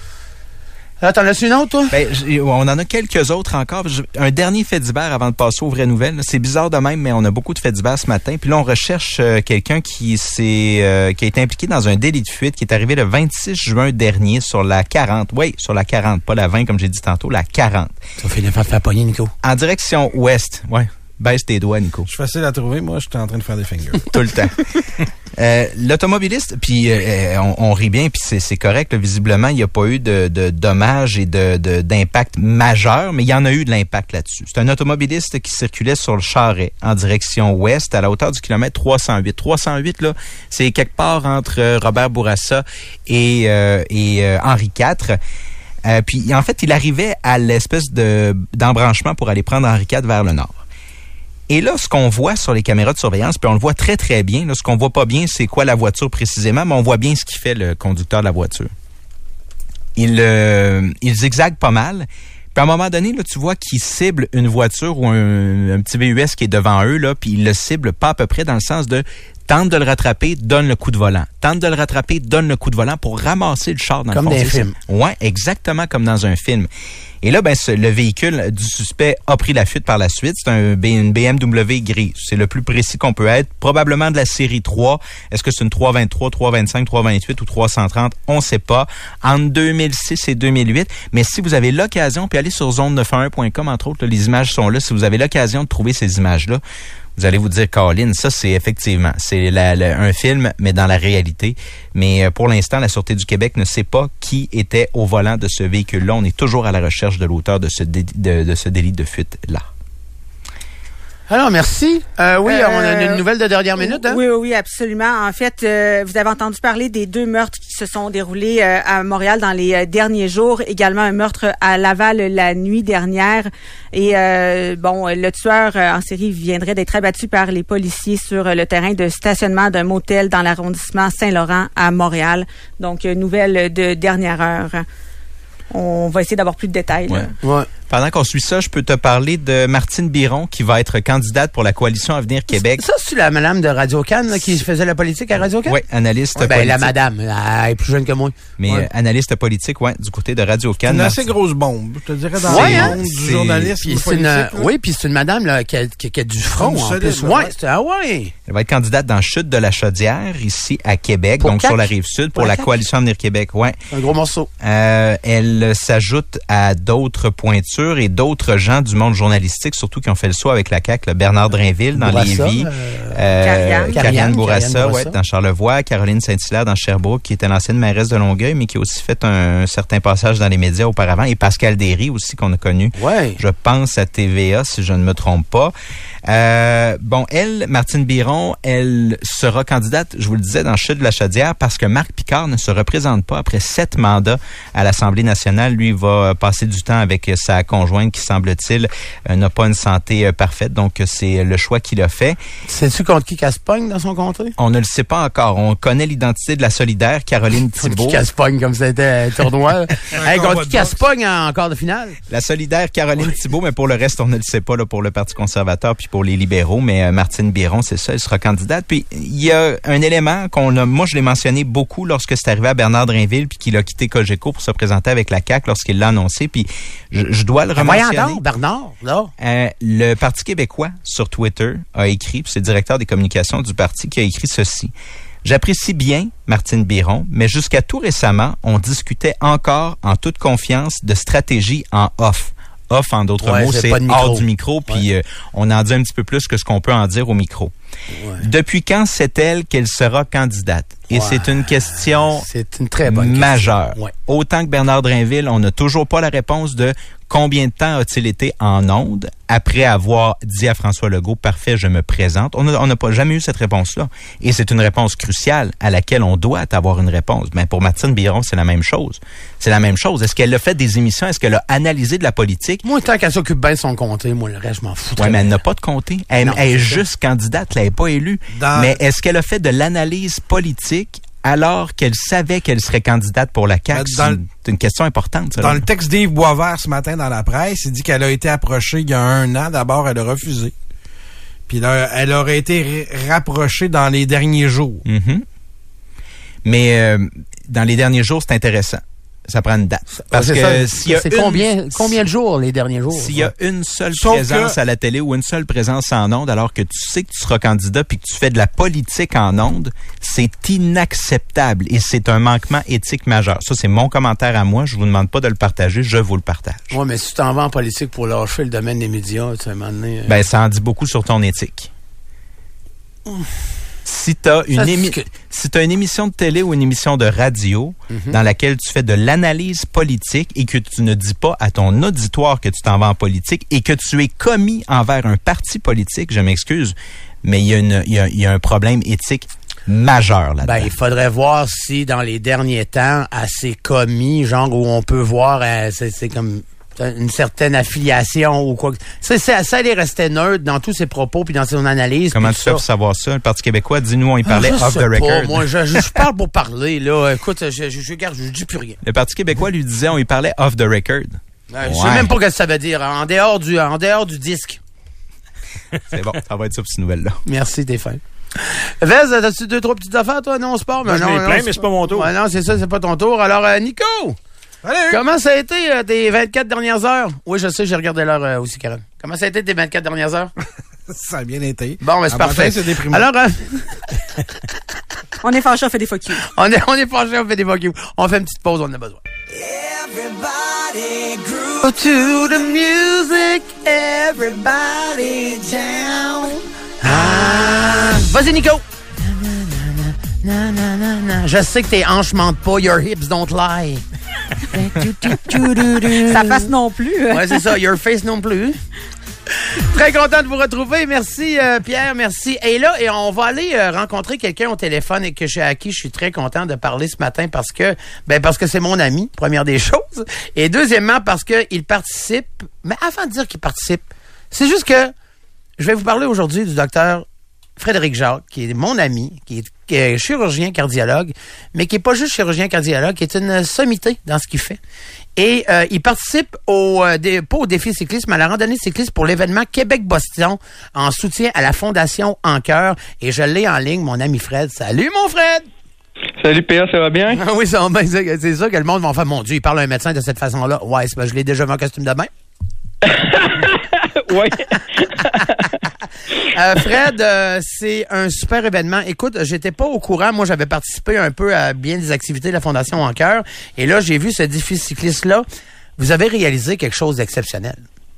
Ah, t'en as-tu une autre, toi? Ben, on en a quelques autres encore. Un dernier fait divers avant de passer aux vraies nouvelles. C'est bizarre de même, mais on a beaucoup de faits divers ce matin. Puis là, on recherche euh, quelqu'un qui s'est, euh, qui a été impliqué dans un délit de fuite qui est arrivé le vingt-six juin dernier sur la quarante. Oui, sur la quarante, pas la vingt comme j'ai dit tantôt, la quarante. Ça fait l'effort de faire pogner, Nico. En direction ouest, ouais. Baisse tes doigts, Nico. Je suis facile à trouver. Moi, j'étais en train de faire des fingers. Tout le temps. Euh, l'automobiliste, puis euh, on, on rit bien, puis c'est, c'est correct. Là, visiblement, il n'y a pas eu de, de dommages et de, de, d'impact majeur, mais il y en a eu de l'impact là-dessus. C'est un automobiliste qui circulait sur le Charret en direction ouest à la hauteur du kilomètre trois cent huit. trois cent huit, là, c'est quelque part entre Robert Bourassa et, euh, et euh, Henri quatre. Euh, puis en fait, il arrivait à l'espèce de d'embranchement pour aller prendre Henri quatre vers le nord. Et là, ce qu'on voit sur les caméras de surveillance, puis on le voit très, très bien, là, ce qu'on voit pas bien, c'est quoi la voiture précisément, mais on voit bien ce qu'il fait le conducteur de la voiture. Il, euh, il zigzague pas mal. Puis à un moment donné, là, tu vois qu'il cible une voiture ou un, un petit V U S qui est devant eux, là, puis il le cible pas à peu près dans le sens de tente de le rattraper, donne le coup de volant. Tente de le rattraper, donne le coup de volant pour ramasser le char dans comme le fond. Comme dans un film. Ouais, exactement comme dans un film. Et là, ben, ce, le véhicule du suspect a pris la fuite par la suite. C'est un, une B M W gris. C'est le plus précis qu'on peut être. Probablement de la série trois. Est-ce que c'est une trois vingt-trois, trois vingt-cinq, trois vingt-huit ou trois cent trente? On ne sait pas. Entre deux mille six et deux mille huit. Mais si vous avez l'occasion, puis allez sur zone neuf cent un point com, entre autres, là, les images sont là. Si vous avez l'occasion de trouver ces images-là, vous allez vous dire, Colin, ça c'est effectivement, c'est la, la, un film, mais dans la réalité. Mais euh, pour l'instant, la Sûreté du Québec ne sait pas qui était au volant de ce véhicule-là. On est toujours à la recherche de l'auteur de ce, dé, de, de ce délit de fuite-là. Alors, merci. Euh, oui, Euh, on a une nouvelle de dernière minute. Hein? Oui, oui, oui, absolument. En fait, euh, vous avez entendu parler des deux meurtres qui se sont déroulés euh, à Montréal dans les euh, derniers jours. Également un meurtre à Laval la nuit dernière. Et euh, bon, le tueur euh, en série viendrait d'être abattu par les policiers sur euh, le terrain de stationnement d'un motel dans l'arrondissement Saint-Laurent à Montréal. Donc, euh, nouvelle de dernière heure. On va essayer d'avoir plus de détails. Ouais. Ouais. Pendant qu'on suit ça, je peux te parler de Martine Biron qui va être candidate pour la coalition Avenir Québec. Ça, c'est la madame de Radio-Can là, qui faisait la politique à Radio-Can? Oui, analyste ouais, ben, politique. la madame, elle est plus jeune que moi. Mais ouais. euh, analyste politique, ouais, du côté de Radio-Can. C'est une Martine... assez grosse bombe, je te dirais, dans ouais, le hein? monde c'est... du journalisme puis politique. Une, oui, puis c'est une madame là, qui, a, qui, qui a du front, en solide, plus. là, Ouais, ouais. c'est, ah ouais. Elle va être candidate dans Chute de la Chaudière, ici à Québec, Pour donc C A Q? sur la Rive-Sud, pour, Pour la la C A Q? coalition Avenir Québec, ouais. Un gros morceau. Euh, elle s'ajoute à d'autres pointures et d'autres gens du monde journalistique, surtout qui ont fait le saut avec la C A Q, là, Bernard Drinville dans Bourassa, Lévis, euh, euh, Karianne. Karianne Bourassa, Karianne ouais, Bourassa. dans Charlevoix, Caroline Saint-Hilaire dans Sherbrooke, qui était l'ancienne mairesse de Longueuil, mais qui a aussi fait un, un certain passage dans les médias auparavant, et Pascal Derry aussi, qu'on a connu, Ouais. je pense, à T V A, si je ne me trompe pas. Euh, bon, elle, Martine Biron, elle sera candidate, je vous le disais, dans Chute de la Chaudière parce que Marc Picard ne se représente pas après sept mandats à l'Assemblée nationale. Lui va passer du temps avec sa conjointe qui, semble-t-il, euh, n'a pas une santé euh, parfaite. Donc, c'est le choix qu'il a fait. Sais-tu contre qui qu'elle se pogne dans son comté? On ne le sait pas encore. On connaît l'identité de la solidaire, Caroline Contre Thibault. qui qu'elle se pogne comme c'était un tournoi? Hey, combat contre de qui qu'elle boxe. se pogne en quart de finale? La solidaire Caroline Thibault, mais pour le reste, on ne le sait pas là, pour le Parti conservateur puis pour les libéraux. Mais euh, Martine Biron, c'est ça, elle sera candidate. Puis il y a un élément qu'on a, moi je l'ai mentionné beaucoup lorsque c'est arrivé à Bernard Drinville puis qu'il a quitté Cogeco pour se présenter avec la C A Q lorsqu'il l'a annoncé. Puis je, je dois le Ben, voyons rementionner. donc, Bernard, là. Euh, le Parti québécois sur Twitter a écrit, puis c'est le directeur des communications du parti qui a écrit ceci. J'apprécie bien Martine Biron, mais jusqu'à tout récemment, on discutait encore en toute confiance de stratégie en off. Off, en d'autres Ouais, mots, c'est c'est pas de hors micro. du micro, puis Ouais. euh, on en dit un petit peu plus que ce qu'on peut en dire au micro. Ouais. Depuis quand sait-elle qu'elle sera candidate? Et Ouais. c'est une question C'est une très bonne majeure. question. Ouais. Autant que Bernard Drinville, on n'a toujours pas la réponse de combien de temps a-t-il été en onde après avoir dit à François Legault, parfait, je me présente. On n'a on n'a pas jamais eu cette réponse-là. Et c'est une réponse cruciale à laquelle on doit avoir une réponse. Mais pour Martine Biron, c'est la même chose. C'est la même chose. Est-ce qu'elle a fait des émissions? Est-ce qu'elle a analysé de la politique? Moi, tant qu'elle s'occupe bien de son comté, moi, le reste, je m'en fous. Oui, mais elle n'a pas de comté. Elle, Non, elle est c'est juste candidate, elle n'est pas élue. Dans- Mais est-ce qu'elle a fait de l'analyse politique alors qu'elle savait qu'elle serait candidate pour la C A Q? Dans C'est le- une, c'est une question importante, ça. Dans là. le texte d'Yves Boisvert ce matin dans la presse, il dit qu'elle a été approchée il y a un an. D'abord, elle a refusé. Puis là, elle aurait été r- rapprochée dans les derniers jours. Mhm. Mais euh, dans les derniers jours, c'est intéressant. Ça prend une date. Parce ouais, que ça. s'il y a c'est une, combien, combien de jours, les derniers jours? S'il y a une seule Sauf présence que... à la télé ou une seule présence en ondes, alors que tu sais que tu seras candidat puis que tu fais de la politique en ondes, c'est inacceptable et c'est un manquement éthique majeur. Ça, c'est mon commentaire à moi. Je vous demande pas de le partager, je vous le partage. Oui, mais si tu t'en vas en politique pour lâcher le domaine des médias, tu sais, à un moment donné... Euh... Ben, ça en dit beaucoup sur ton éthique. Mmh. Si tu as une, émi- que... si t'as une émission de télé ou une émission de radio mm-hmm. dans laquelle tu fais de l'analyse politique et que tu ne dis pas à ton auditoire que tu t'en vas en politique et que tu es commis envers un parti politique, je m'excuse, mais il y a une, il y a, il y a un problème éthique majeur là-dedans. Ben, il faudrait voir si dans les derniers temps, assez commis, genre où on peut voir, euh, c'est, c'est comme... une certaine affiliation ou quoi. C'est, c'est, ça allait rester neutre dans tous ses propos puis dans son analyse. Comment tu fais pour savoir ça? Le Parti québécois, dis-nous, on y parlait ah, off the record. Pas, moi, je, je, je parle pour parler, là. Écoute, je, je, je, je, je dis plus rien. Le Parti québécois lui disait, on y parlait off the record. Euh, ouais. Je sais même pas ce que ça veut dire. En dehors du, en dehors du disque. C'est bon, ça va être ça pour ces nouvelles-là. Merci, t'es fin. Vez, as-tu deux, trois petites affaires, toi? Non, sport? Moi, mais je non, l'ai non, plein, c'est mais c'est pas mon tour. Ouais, non, c'est ça, c'est pas ton tour. Alors, euh, Nico! Salut. Comment ça a été euh, tes vingt-quatre dernières heures? Oui, je sais, j'ai regardé l'heure euh, aussi, Karen. Comment ça a été tes vingt-quatre dernières heures? Ça a bien été. Bon, mais c'est en parfait. Matin, c'est déprimant. Alors, euh... on est fâché, on fait des fuck you. On est, on est fâché, on fait des fuck you. On fait une petite pause, on en a besoin. Everybody groove to the music, everybody down. Ah. Vas-y, Nico! Na, na, na, na. Je sais que tes hanches mentent pas, your hips don't lie. Sa face non plus. Ouais, c'est ça, your face non plus. Très content de vous retrouver. Merci, euh, Pierre, merci. Et là, et on va aller euh, rencontrer quelqu'un au téléphone et que je, à qui je suis très content de parler ce matin parce que, ben, parce que c'est mon ami, première des choses. Et deuxièmement, parce qu'il participe. Mais avant de dire qu'il participe, c'est juste que je vais vous parler aujourd'hui du docteur Frédéric Jacques, qui est mon ami, qui est, qui est chirurgien cardiologue, mais qui est pas juste chirurgien cardiologue, qui est une sommité dans ce qu'il fait. Et euh, il participe au euh, des, pas au défi cyclisme, à la randonnée cycliste pour l'événement Québec-Boston en soutien à la Fondation En Cœur. Et je l'ai en ligne, mon ami Fred. Salut, mon Fred! Salut, P A, ça va bien? Ah oui, ça va bien. C'est, c'est ça que le monde va faire. Mon Dieu, il parle à un médecin de cette façon-là. Ouais, c'est parce que je l'ai déjà vu en costume de bain. Oui. euh, Fred, euh, c'est un super événement. Écoute, j'étais pas au courant. Moi, j'avais participé un peu à bien des activités de la Fondation En Cœur. Et là, j'ai vu ce défi cycliste-là. Vous avez réalisé quelque chose d'exceptionnel.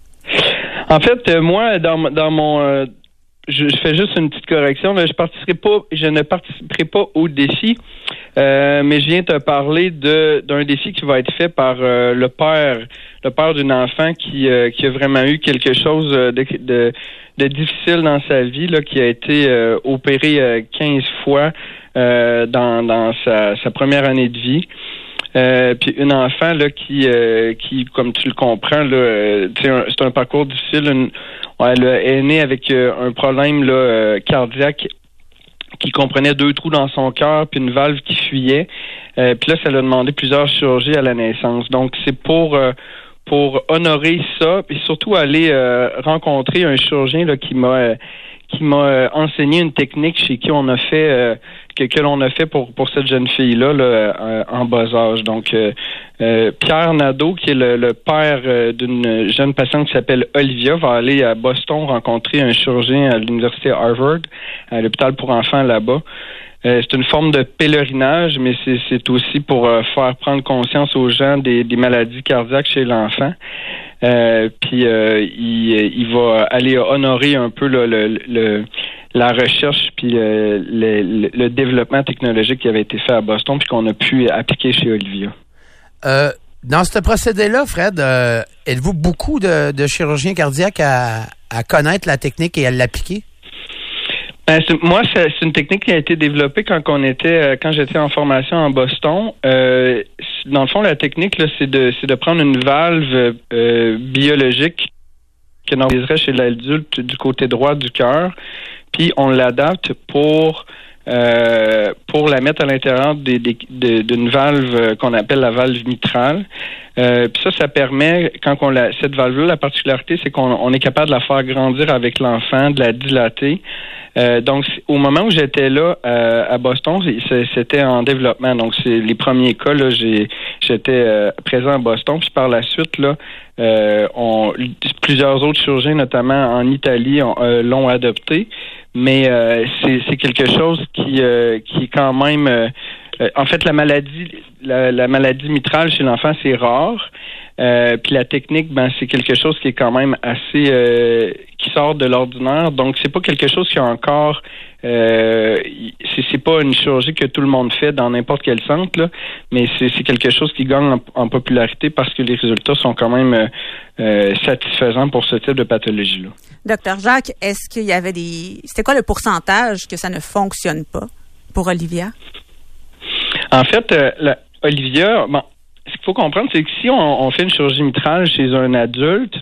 En fait, euh, moi, dans, dans mon... Euh, je, je fais juste une petite correction. Là, je participerai pas, je ne participerai pas au défi, euh, mais je viens te parler de d'un défi qui va être fait par euh, le père, le père d'une enfant qui euh, qui a vraiment eu quelque chose de, de, de difficile dans sa vie, là, qui a été euh, opéré euh, quinze fois euh, dans dans sa, sa première année de vie. Euh, puis une enfant là qui euh, qui comme tu le comprends là, euh, un, c'est un parcours difficile. Une, ouais, elle est née avec euh, un problème là euh, cardiaque qui comprenait deux trous dans son cœur puis une valve qui fuyait. Euh, puis là, ça l'a demandé plusieurs chirurgies à la naissance. Donc c'est pour euh, pour honorer ça et surtout aller euh, rencontrer un chirurgien là qui m'a euh, qui m'a euh, enseigné une technique chez qui on a fait euh, que, que l'on a fait pour pour cette jeune fille là, là euh, en bas âge. Donc euh, euh, Pierre Nadeau, qui est le, le père euh, d'une jeune patiente qui s'appelle Olivia, va aller à Boston rencontrer un chirurgien à l'université Harvard, à l'hôpital pour enfants là-bas. Euh, c'est une forme de pèlerinage, mais c'est, c'est aussi pour euh, faire prendre conscience aux gens des, des maladies cardiaques chez l'enfant. Euh, puis euh, il, il va aller honorer un peu là, le, le, la recherche puis euh, le, le, le développement technologique qui avait été fait à Boston puis qu'on a pu appliquer chez Olivia. Euh, dans ce procédé-là, Fred, euh, êtes-vous beaucoup de, de chirurgiens cardiaques à, à connaître la technique et à l'appliquer? Ben, c'est, moi, c'est, c'est une technique qui a été développée quand on était, quand j'étais en formation en Boston. Euh, dans le fond, la technique, là, c'est de, c'est de prendre une valve euh, biologique que l'on utiliserait chez l'adulte du côté droit du cœur, puis on l'adapte pour euh, pour la mettre à l'intérieur des, des, de, d'une valve qu'on appelle la valve mitrale. Euh, puis ça, ça permet, quand on la, cette valve-là, la particularité, c'est qu'on on est capable de la faire grandir avec l'enfant, de la dilater. Euh, donc, au moment où j'étais là euh, à Boston, c'était en développement. Donc, c'est les premiers cas, là, j'ai, j'étais euh, présent à Boston. Puis par la suite, là, euh, on, plusieurs autres chirurgiens, notamment en Italie, ont, euh, l'ont adopté. Mais euh, c'est, c'est quelque chose qui, euh, qui est quand même... Euh, en fait, la maladie, la, la maladie mitrale chez l'enfant, c'est rare. Euh, puis la technique, ben c'est quelque chose qui est quand même assez euh, qui sort de l'ordinaire. Donc c'est pas quelque chose qui a encore euh, c'est, c'est pas une chirurgie que tout le monde fait dans n'importe quel centre, là, mais c'est, c'est quelque chose qui gagne en, en popularité parce que les résultats sont quand même euh, satisfaisants pour ce type de pathologie-là. Docteur Jacques, est-ce qu'il y avait des c'était quoi le pourcentage que ça ne fonctionne pas pour Olivia? En fait, euh, la, Olivia, bon, ce qu'il faut comprendre, c'est que si on, on fait une chirurgie mitrale chez un adulte,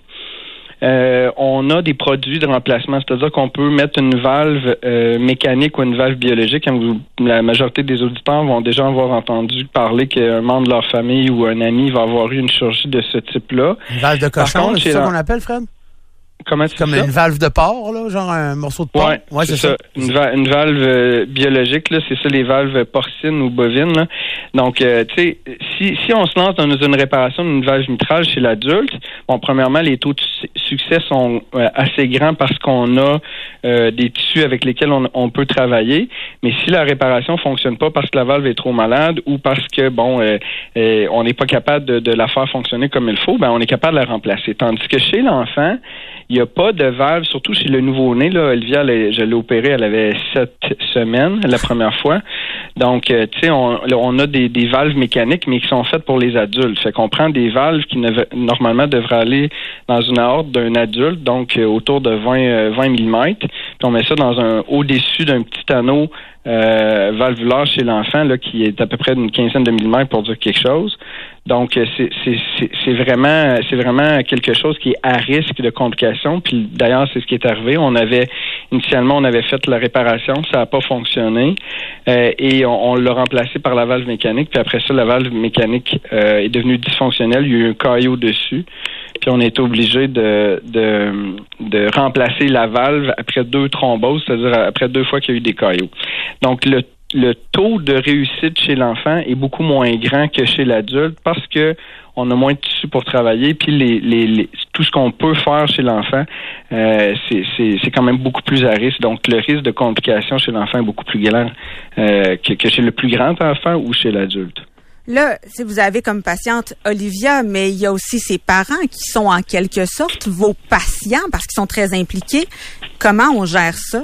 euh, on a des produits de remplacement, c'est-à-dire qu'on peut mettre une valve euh, mécanique ou une valve biologique. Comme vous, la majorité des auditeurs vont déjà avoir entendu parler qu'un membre de leur famille ou un ami va avoir eu une chirurgie de ce type-là. Une valve de cochon, c'est ça qu'on appelle, Fred? Comment c'est Comme ça? Une valve de porc, là, genre un morceau de porc. Ouais, ouais c'est, c'est ça. ça. Une, va- une valve euh, biologique, là, c'est ça, les valves porcines ou bovines. Là. Donc, euh, tu sais, si, si on se lance dans une réparation d'une valve mitrale chez l'adulte, bon, premièrement, les taux de su- succès sont euh, assez grands parce qu'on a euh, des tissus avec lesquels on, on peut travailler. Mais si la réparation fonctionne pas parce que la valve est trop malade ou parce que, bon, euh, euh, on n'est pas capable de, de la faire fonctionner comme il faut, ben, on est capable de la remplacer. Tandis que chez l'enfant, il n'y a pas de valve, surtout chez le nouveau-né. Là, Olivia, elle, je l'ai opérée, elle avait sept semaines la première fois. Donc, euh, tu sais, on, on a des, des valves mécaniques, mais qui sont faites pour les adultes. Fait qu'on prend des valves qui ne, normalement devraient aller dans une aorte d'un adulte, donc euh, autour de vingt millimètres. Puis on met ça dans un au-dessus d'un petit anneau euh, valvulaire chez l'enfant, là, qui est à peu près d'une quinzaine de millimètres pour dire quelque chose. Donc, c'est, c'est, c'est, c'est vraiment c'est vraiment quelque chose qui est à risque de complications. Puis d'ailleurs, c'est ce qui est arrivé. On avait, initialement, on avait fait la réparation, ça n'a pas fonctionné. Euh, et on, on l'a remplacé par la valve mécanique. Puis après ça, la valve mécanique euh, est devenue dysfonctionnelle. Il y a eu un caillot dessus. Puis on est obligé de, de, de remplacer la valve après deux thromboses, c'est-à-dire après deux fois qu'il y a eu des caillots. Donc, le le taux de réussite chez l'enfant est beaucoup moins grand que chez l'adulte parce que on a moins de tissu pour travailler, puis les, les, les tout ce qu'on peut faire chez l'enfant, euh, c'est, c'est, c'est quand même beaucoup plus à risque. Donc, le risque de complications chez l'enfant est beaucoup plus grand euh, que, que chez le plus grand enfant ou chez l'adulte. Là, si vous avez comme patiente Olivia, mais il y a aussi ses parents qui sont en quelque sorte vos patients parce qu'ils sont très impliqués. Comment on gère ça?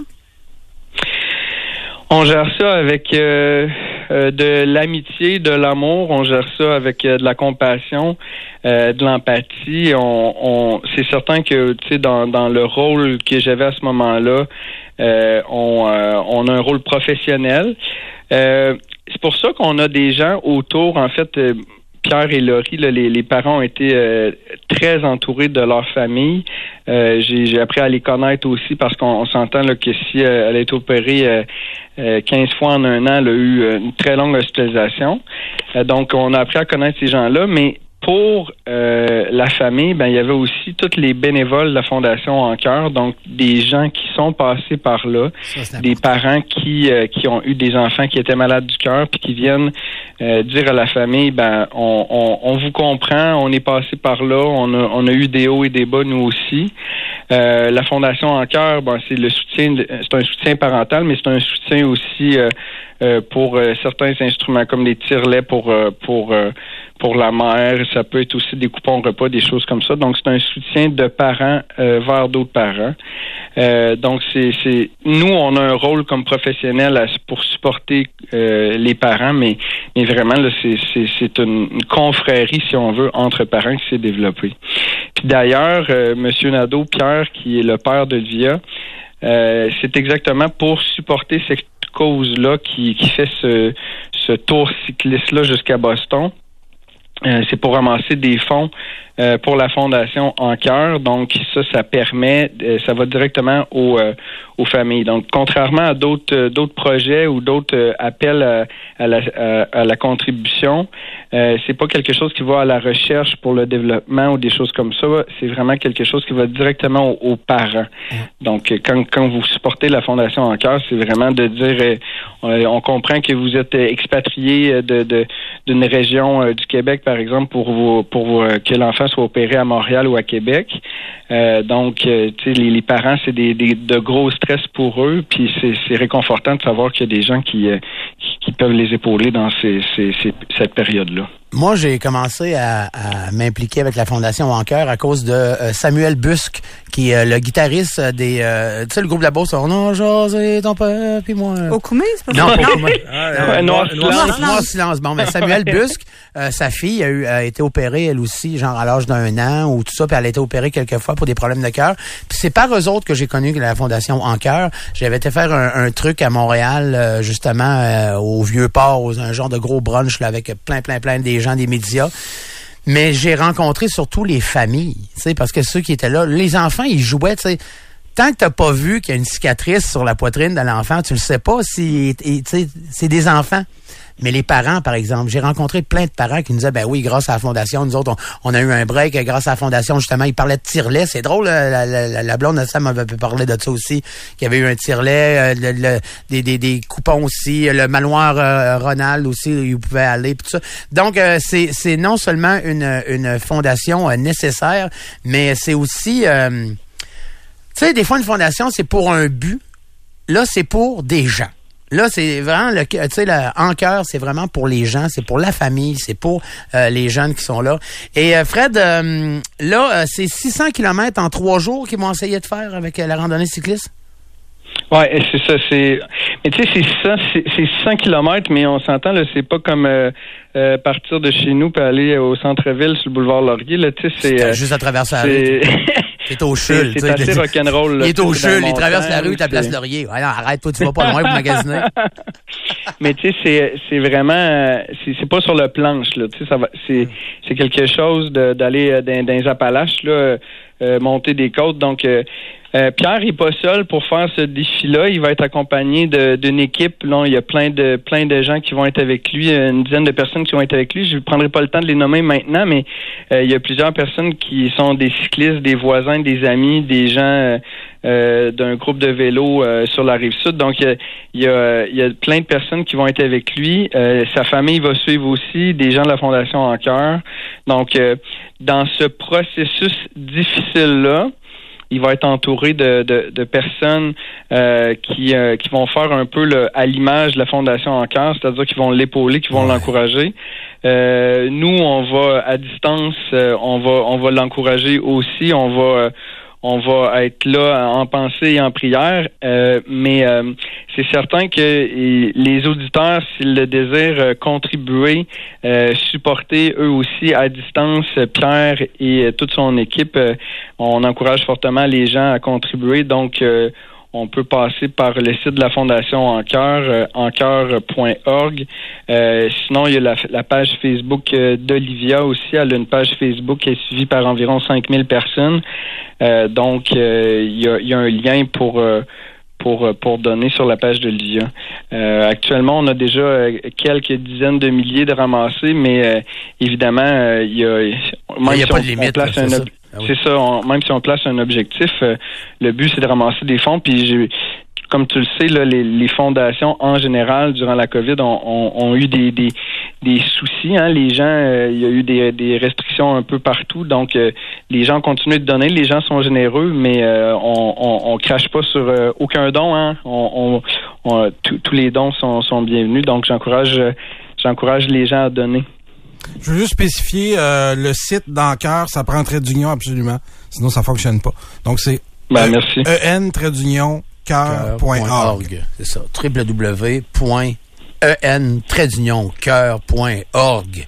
On gère ça avec euh, euh, de l'amitié, de l'amour. On gère ça avec euh, de la compassion, euh, de l'empathie. On, on, c'est certain que, tu sais, dans, dans le rôle que j'avais à ce moment-là, euh, on, euh, on a un rôle professionnel. Euh, c'est pour ça qu'on a des gens autour, en fait. Euh, Pierre et Laurie, là, les, les parents ont été euh, très entourés de leur famille. Euh, j'ai, j'ai appris à les connaître aussi parce qu'on on s'entend là, que si euh, elle a été opérée euh, euh, quinze fois en un an, elle a eu une très longue hospitalisation. Euh, donc, on a appris à connaître ces gens-là, mais pour euh, la famille, ben il y avait aussi tous les bénévoles de la Fondation En Cœur, donc des gens qui sont passés par là, ça, des parents qui euh, qui ont eu des enfants qui étaient malades du cœur, puis qui viennent euh, dire à la famille, ben on, on, on vous comprend, on est passé par là, on a on a eu des hauts et des bas nous aussi. Euh, la Fondation En Cœur, ben c'est le soutien, c'est un soutien parental, mais c'est un soutien aussi euh, euh, pour euh, certains instruments comme les tire-laits pour euh, pour euh, pour la mère, ça peut être aussi des coupons repas, des choses comme ça. Donc, c'est un soutien de parents euh, vers d'autres parents. Euh, donc, c'est, c'est nous, on a un rôle comme professionnel à, pour supporter euh, les parents, mais, mais vraiment, là, c'est, c'est, c'est une, une confrérie, si on veut, entre parents qui s'est développée. Puis d'ailleurs, euh, M. Nadeau-Pierre, qui est le père d'Olivia, euh, c'est exactement pour supporter cette cause-là qui, qui fait ce, ce tour cycliste-là jusqu'à Boston. Euh, c'est pour ramasser des fonds euh, pour la Fondation En Cœur. Donc, ça, ça permet, euh, ça va directement aux, euh, aux familles. Donc, contrairement à d'autres euh, d'autres projets ou d'autres euh, appels à, à, la, à, à la contribution, euh, c'est pas quelque chose qui va à la recherche pour le développement ou des choses comme ça. C'est vraiment quelque chose qui va directement aux, aux parents. Donc, quand, quand vous supportez la Fondation En Cœur, c'est vraiment de dire, euh, on, on comprend que vous êtes expatrié de, de d'une région euh, du Québec, par exemple, pour vous, pour vous, euh, que l'enfant soit opéré à Montréal ou à Québec. Euh, donc, euh, tu sais, les, les parents, c'est des, des de gros stress pour eux, puis c'est, c'est réconfortant de savoir qu'il y a des gens qui, euh, qui, qui peuvent les épauler dans ces, ces, ces, cette période-là. Moi, j'ai commencé à, à m'impliquer avec la Fondation En Cœur à cause de euh, Samuel Busque, qui est euh, le guitariste des... Euh, tu sais, le groupe La Beauce, on a jasé ton père, puis moi... Au Koumé, c'est pas non, ça? Non, pas Koumé. Ah, Noir Silence. Noir Silence. Bon, mais Samuel Busque, euh, sa fille a, eu, a été opérée, elle aussi, genre à l'âge d'un an ou tout ça, puis elle a été opérée quelques fois pour des problèmes de cœur. Puis c'est par eux autres que j'ai connu la Fondation En Cœur. J'avais été faire un, un truc à Montréal, euh, justement, euh, au Vieux-Port, un genre de gros brunch là, avec plein, plein, plein des gens des médias. Mais j'ai rencontré surtout les familles, tu sais, parce que ceux qui étaient là, les enfants, ils jouaient, tu sais. Tant que t'as pas vu qu'il y a une cicatrice sur la poitrine de l'enfant, tu le sais pas si, tu sais, c'est des enfants. Mais les parents, par exemple, j'ai rencontré plein de parents qui nous disaient, ben oui, grâce à la Fondation, nous autres, on, on a eu un break grâce à la Fondation, justement, ils parlaient de tire-lait. C'est drôle, la, la, la blonde de Sam m'avait parlé de ça aussi, qu'il y avait eu un tire-lait, le, le, des, des, des coupons aussi, le manoir euh, Ronald aussi, où ils pouvaient aller, puis tout ça. Donc, euh, c'est, c'est non seulement une, une fondation euh, nécessaire, mais c'est aussi... Euh, tu sais, des fois, une fondation, c'est pour un but. Là, c'est pour des gens. Là, c'est vraiment, le, tu sais, En Cœur, c'est vraiment pour les gens, c'est pour la famille, c'est pour euh, les jeunes qui sont là. Et euh, Fred, euh, là, euh, c'est six cents kilomètres en trois jours qu'ils vont essayer de faire avec euh, la randonnée cycliste? Ouais, c'est ça. C'est, mais tu sais, c'est ça, c'est, c'est six cents kilomètres, mais on s'entend là, c'est pas comme euh, euh, partir de chez nous puis aller au centre-ville sur le boulevard Laurier. Là, tu sais, c'est, c'est euh, juste à traverser la rue. C'est au Chul. C'est, c'est assez rock'n'roll. Il est au Chul, il traverse la rue, t'as place Laurier. Ouais, non, arrête, toi, tu vas pas loin pour magasiner. Mais tu sais, c'est, c'est vraiment, c'est, c'est pas sur le planche là. Tu sais, ça va, c'est, c'est quelque chose de, d'aller dans, dans les Appalaches là, euh, monter des côtes. Donc euh, Euh, Pierre est pas seul pour faire ce défi-là. Il va être accompagné de, d'une équipe. Là, il y a plein de plein de gens qui vont être avec lui, une dizaine de personnes qui vont être avec lui. Je ne prendrai pas le temps de les nommer maintenant, mais euh, il y a plusieurs personnes qui sont des cyclistes, des voisins, des amis, des gens euh, euh, d'un groupe de vélo euh, sur la rive sud. Donc, il y a, il y a plein de personnes qui vont être avec lui. Euh, sa famille va suivre aussi, des gens de la Fondation En Cœur. Donc, euh, dans ce processus difficile-là, il va être entouré de, de, de personnes euh, qui, euh, qui vont faire un peu le, à l'image de la Fondation En Cœur, c'est-à-dire qu'ils vont l'épauler, qui vont ouais. l'encourager. Euh, nous, on va à distance, euh, on va on va l'encourager aussi. On va euh, on va être là en pensée et en prière, euh, mais euh, c'est certain que les auditeurs, s'ils le désirent, euh, contribuer, euh, supporter eux aussi à distance Pierre et euh, toute son équipe, euh, on encourage fortement les gens à contribuer. Donc, euh, on peut passer par le site de la Fondation En Cœur, euh, encœur point org. Euh, sinon, il y a la, la page Facebook euh, d'Olivia aussi. Elle a une page Facebook qui est suivie par environ cinq mille personnes. Euh, donc, euh, il, y a, il y a un lien pour... Euh, Pour, pour donner sur la page de Livia. Euh, actuellement, on a déjà euh, quelques dizaines de milliers de ramassés, mais euh, évidemment, euh, il y a même il y a si pas on, de limite, on place là, un c'est ob- ça. Ah oui. c'est ça, on, même si on place un objectif, euh, le but c'est de ramasser des fonds. Puis j'ai, comme tu le sais, là, les, les fondations en général durant la COVID ont, ont, ont eu des, des, des soucis. Hein. Les gens, euh, il y a eu des, des restrictions un peu partout, donc euh, les gens continuent de donner. Les gens sont généreux, mais euh, on, on, on crache pas sur euh, aucun don. Hein. On, on, on, tous les dons sont, sont bienvenus, donc j'encourage, j'encourage les gens à donner. Je veux juste spécifier euh, le site d'En Cœur, ça prend trait d'union absolument, sinon ça fonctionne pas. Donc c'est ben, merci. E N trait d'union cœur point org. C'est ça, w w w point e n trait d'union cœur point org.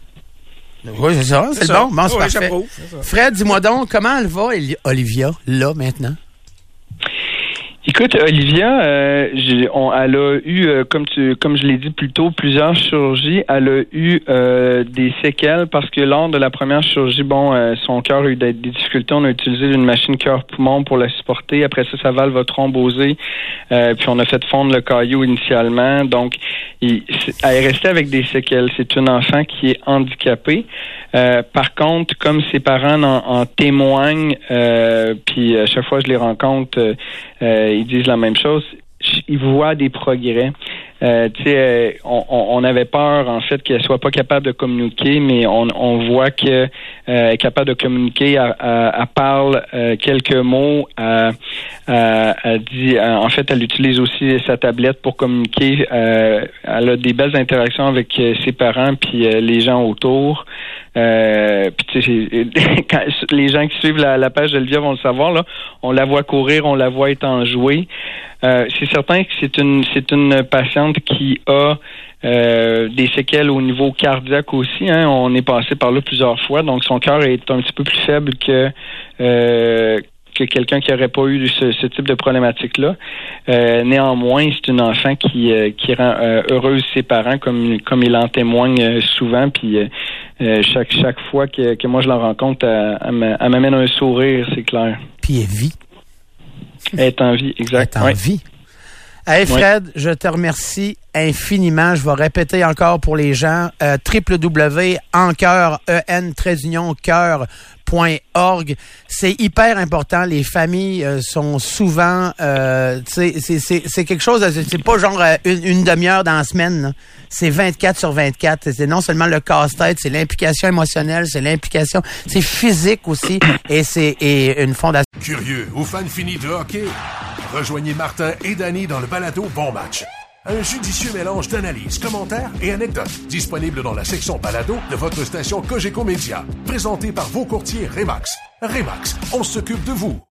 Oui, c'est ça, c'est, c'est bon, bon, c'est oui, parfait. C'est Fred, dis-moi donc, comment elle va, Olivia, là, maintenant? Écoute, Olivia, euh, j'ai, on, elle a eu, euh, comme tu, comme je l'ai dit plus tôt, plusieurs chirurgies. Elle a eu euh, des séquelles parce que lors de la première chirurgie, bon, euh, son cœur a eu des, des difficultés. On a utilisé une machine cœur-poumon pour la supporter. Après ça, sa valve a thrombosé. Euh, puis on a fait fondre le caillot initialement. Donc, il, elle est restée avec des séquelles. C'est une enfant qui est handicapée. Euh, par contre, comme ses parents en, en témoignent, euh, puis à chaque fois que je les rencontre, euh, euh, ils disent la même chose. Ils voient des progrès. Euh, tu sais, on, on avait peur en fait qu'elle soit pas capable de communiquer, mais on, on voit que euh, elle est capable de communiquer. Elle, elle, elle parle euh, quelques mots. Elle, elle, elle dit, elle, en fait, elle utilise aussi sa tablette pour communiquer. Euh, elle a des belles interactions avec ses parents puis euh, les gens autour. Euh, puis tu sais, quand les gens qui suivent la, la page d'Olivia vont le savoir là, on la voit courir, on la voit étant jouer. Euh, c'est certain que c'est une c'est une patiente qui a euh, des séquelles au niveau cardiaque aussi. Hein. On est passé par là plusieurs fois, donc son cœur est un petit peu plus faible que euh, que quelqu'un qui n'aurait pas eu ce, ce type de problématique-là. Euh, néanmoins, c'est une enfant qui euh, qui rend euh, heureuse ses parents, comme comme il en témoigne euh, souvent. Puis euh, euh, chaque chaque fois que, que moi je la rencontre, elle, elle m'amène un sourire, c'est clair. Puis elle vit. Elle est en vie, exact. Elle est en ouais. vie. Hey Fred, ouais. je te remercie infiniment. Je vais répéter encore pour les gens, euh, w w w point encœur, E N, trait d'union, cœur, point org. C'est hyper important. Les familles euh, sont souvent, euh, c'est, c'est, c'est quelque chose, c'est pas genre euh, une, une demi-heure dans la semaine. Là. C'est vingt-quatre sur vingt-quatre. C'est non seulement le casse-tête, c'est l'implication émotionnelle, c'est l'implication, c'est physique aussi, et c'est et une fondation. Curieux ou fan fini de hockey? Rejoignez Martin et Danny dans le balado Bon Match. Un judicieux mélange d'analyses, commentaires et anecdotes. Disponible dans la section balado de votre station Cogeco Média. Présenté par vos courtiers Remax. Remax, on s'occupe de vous.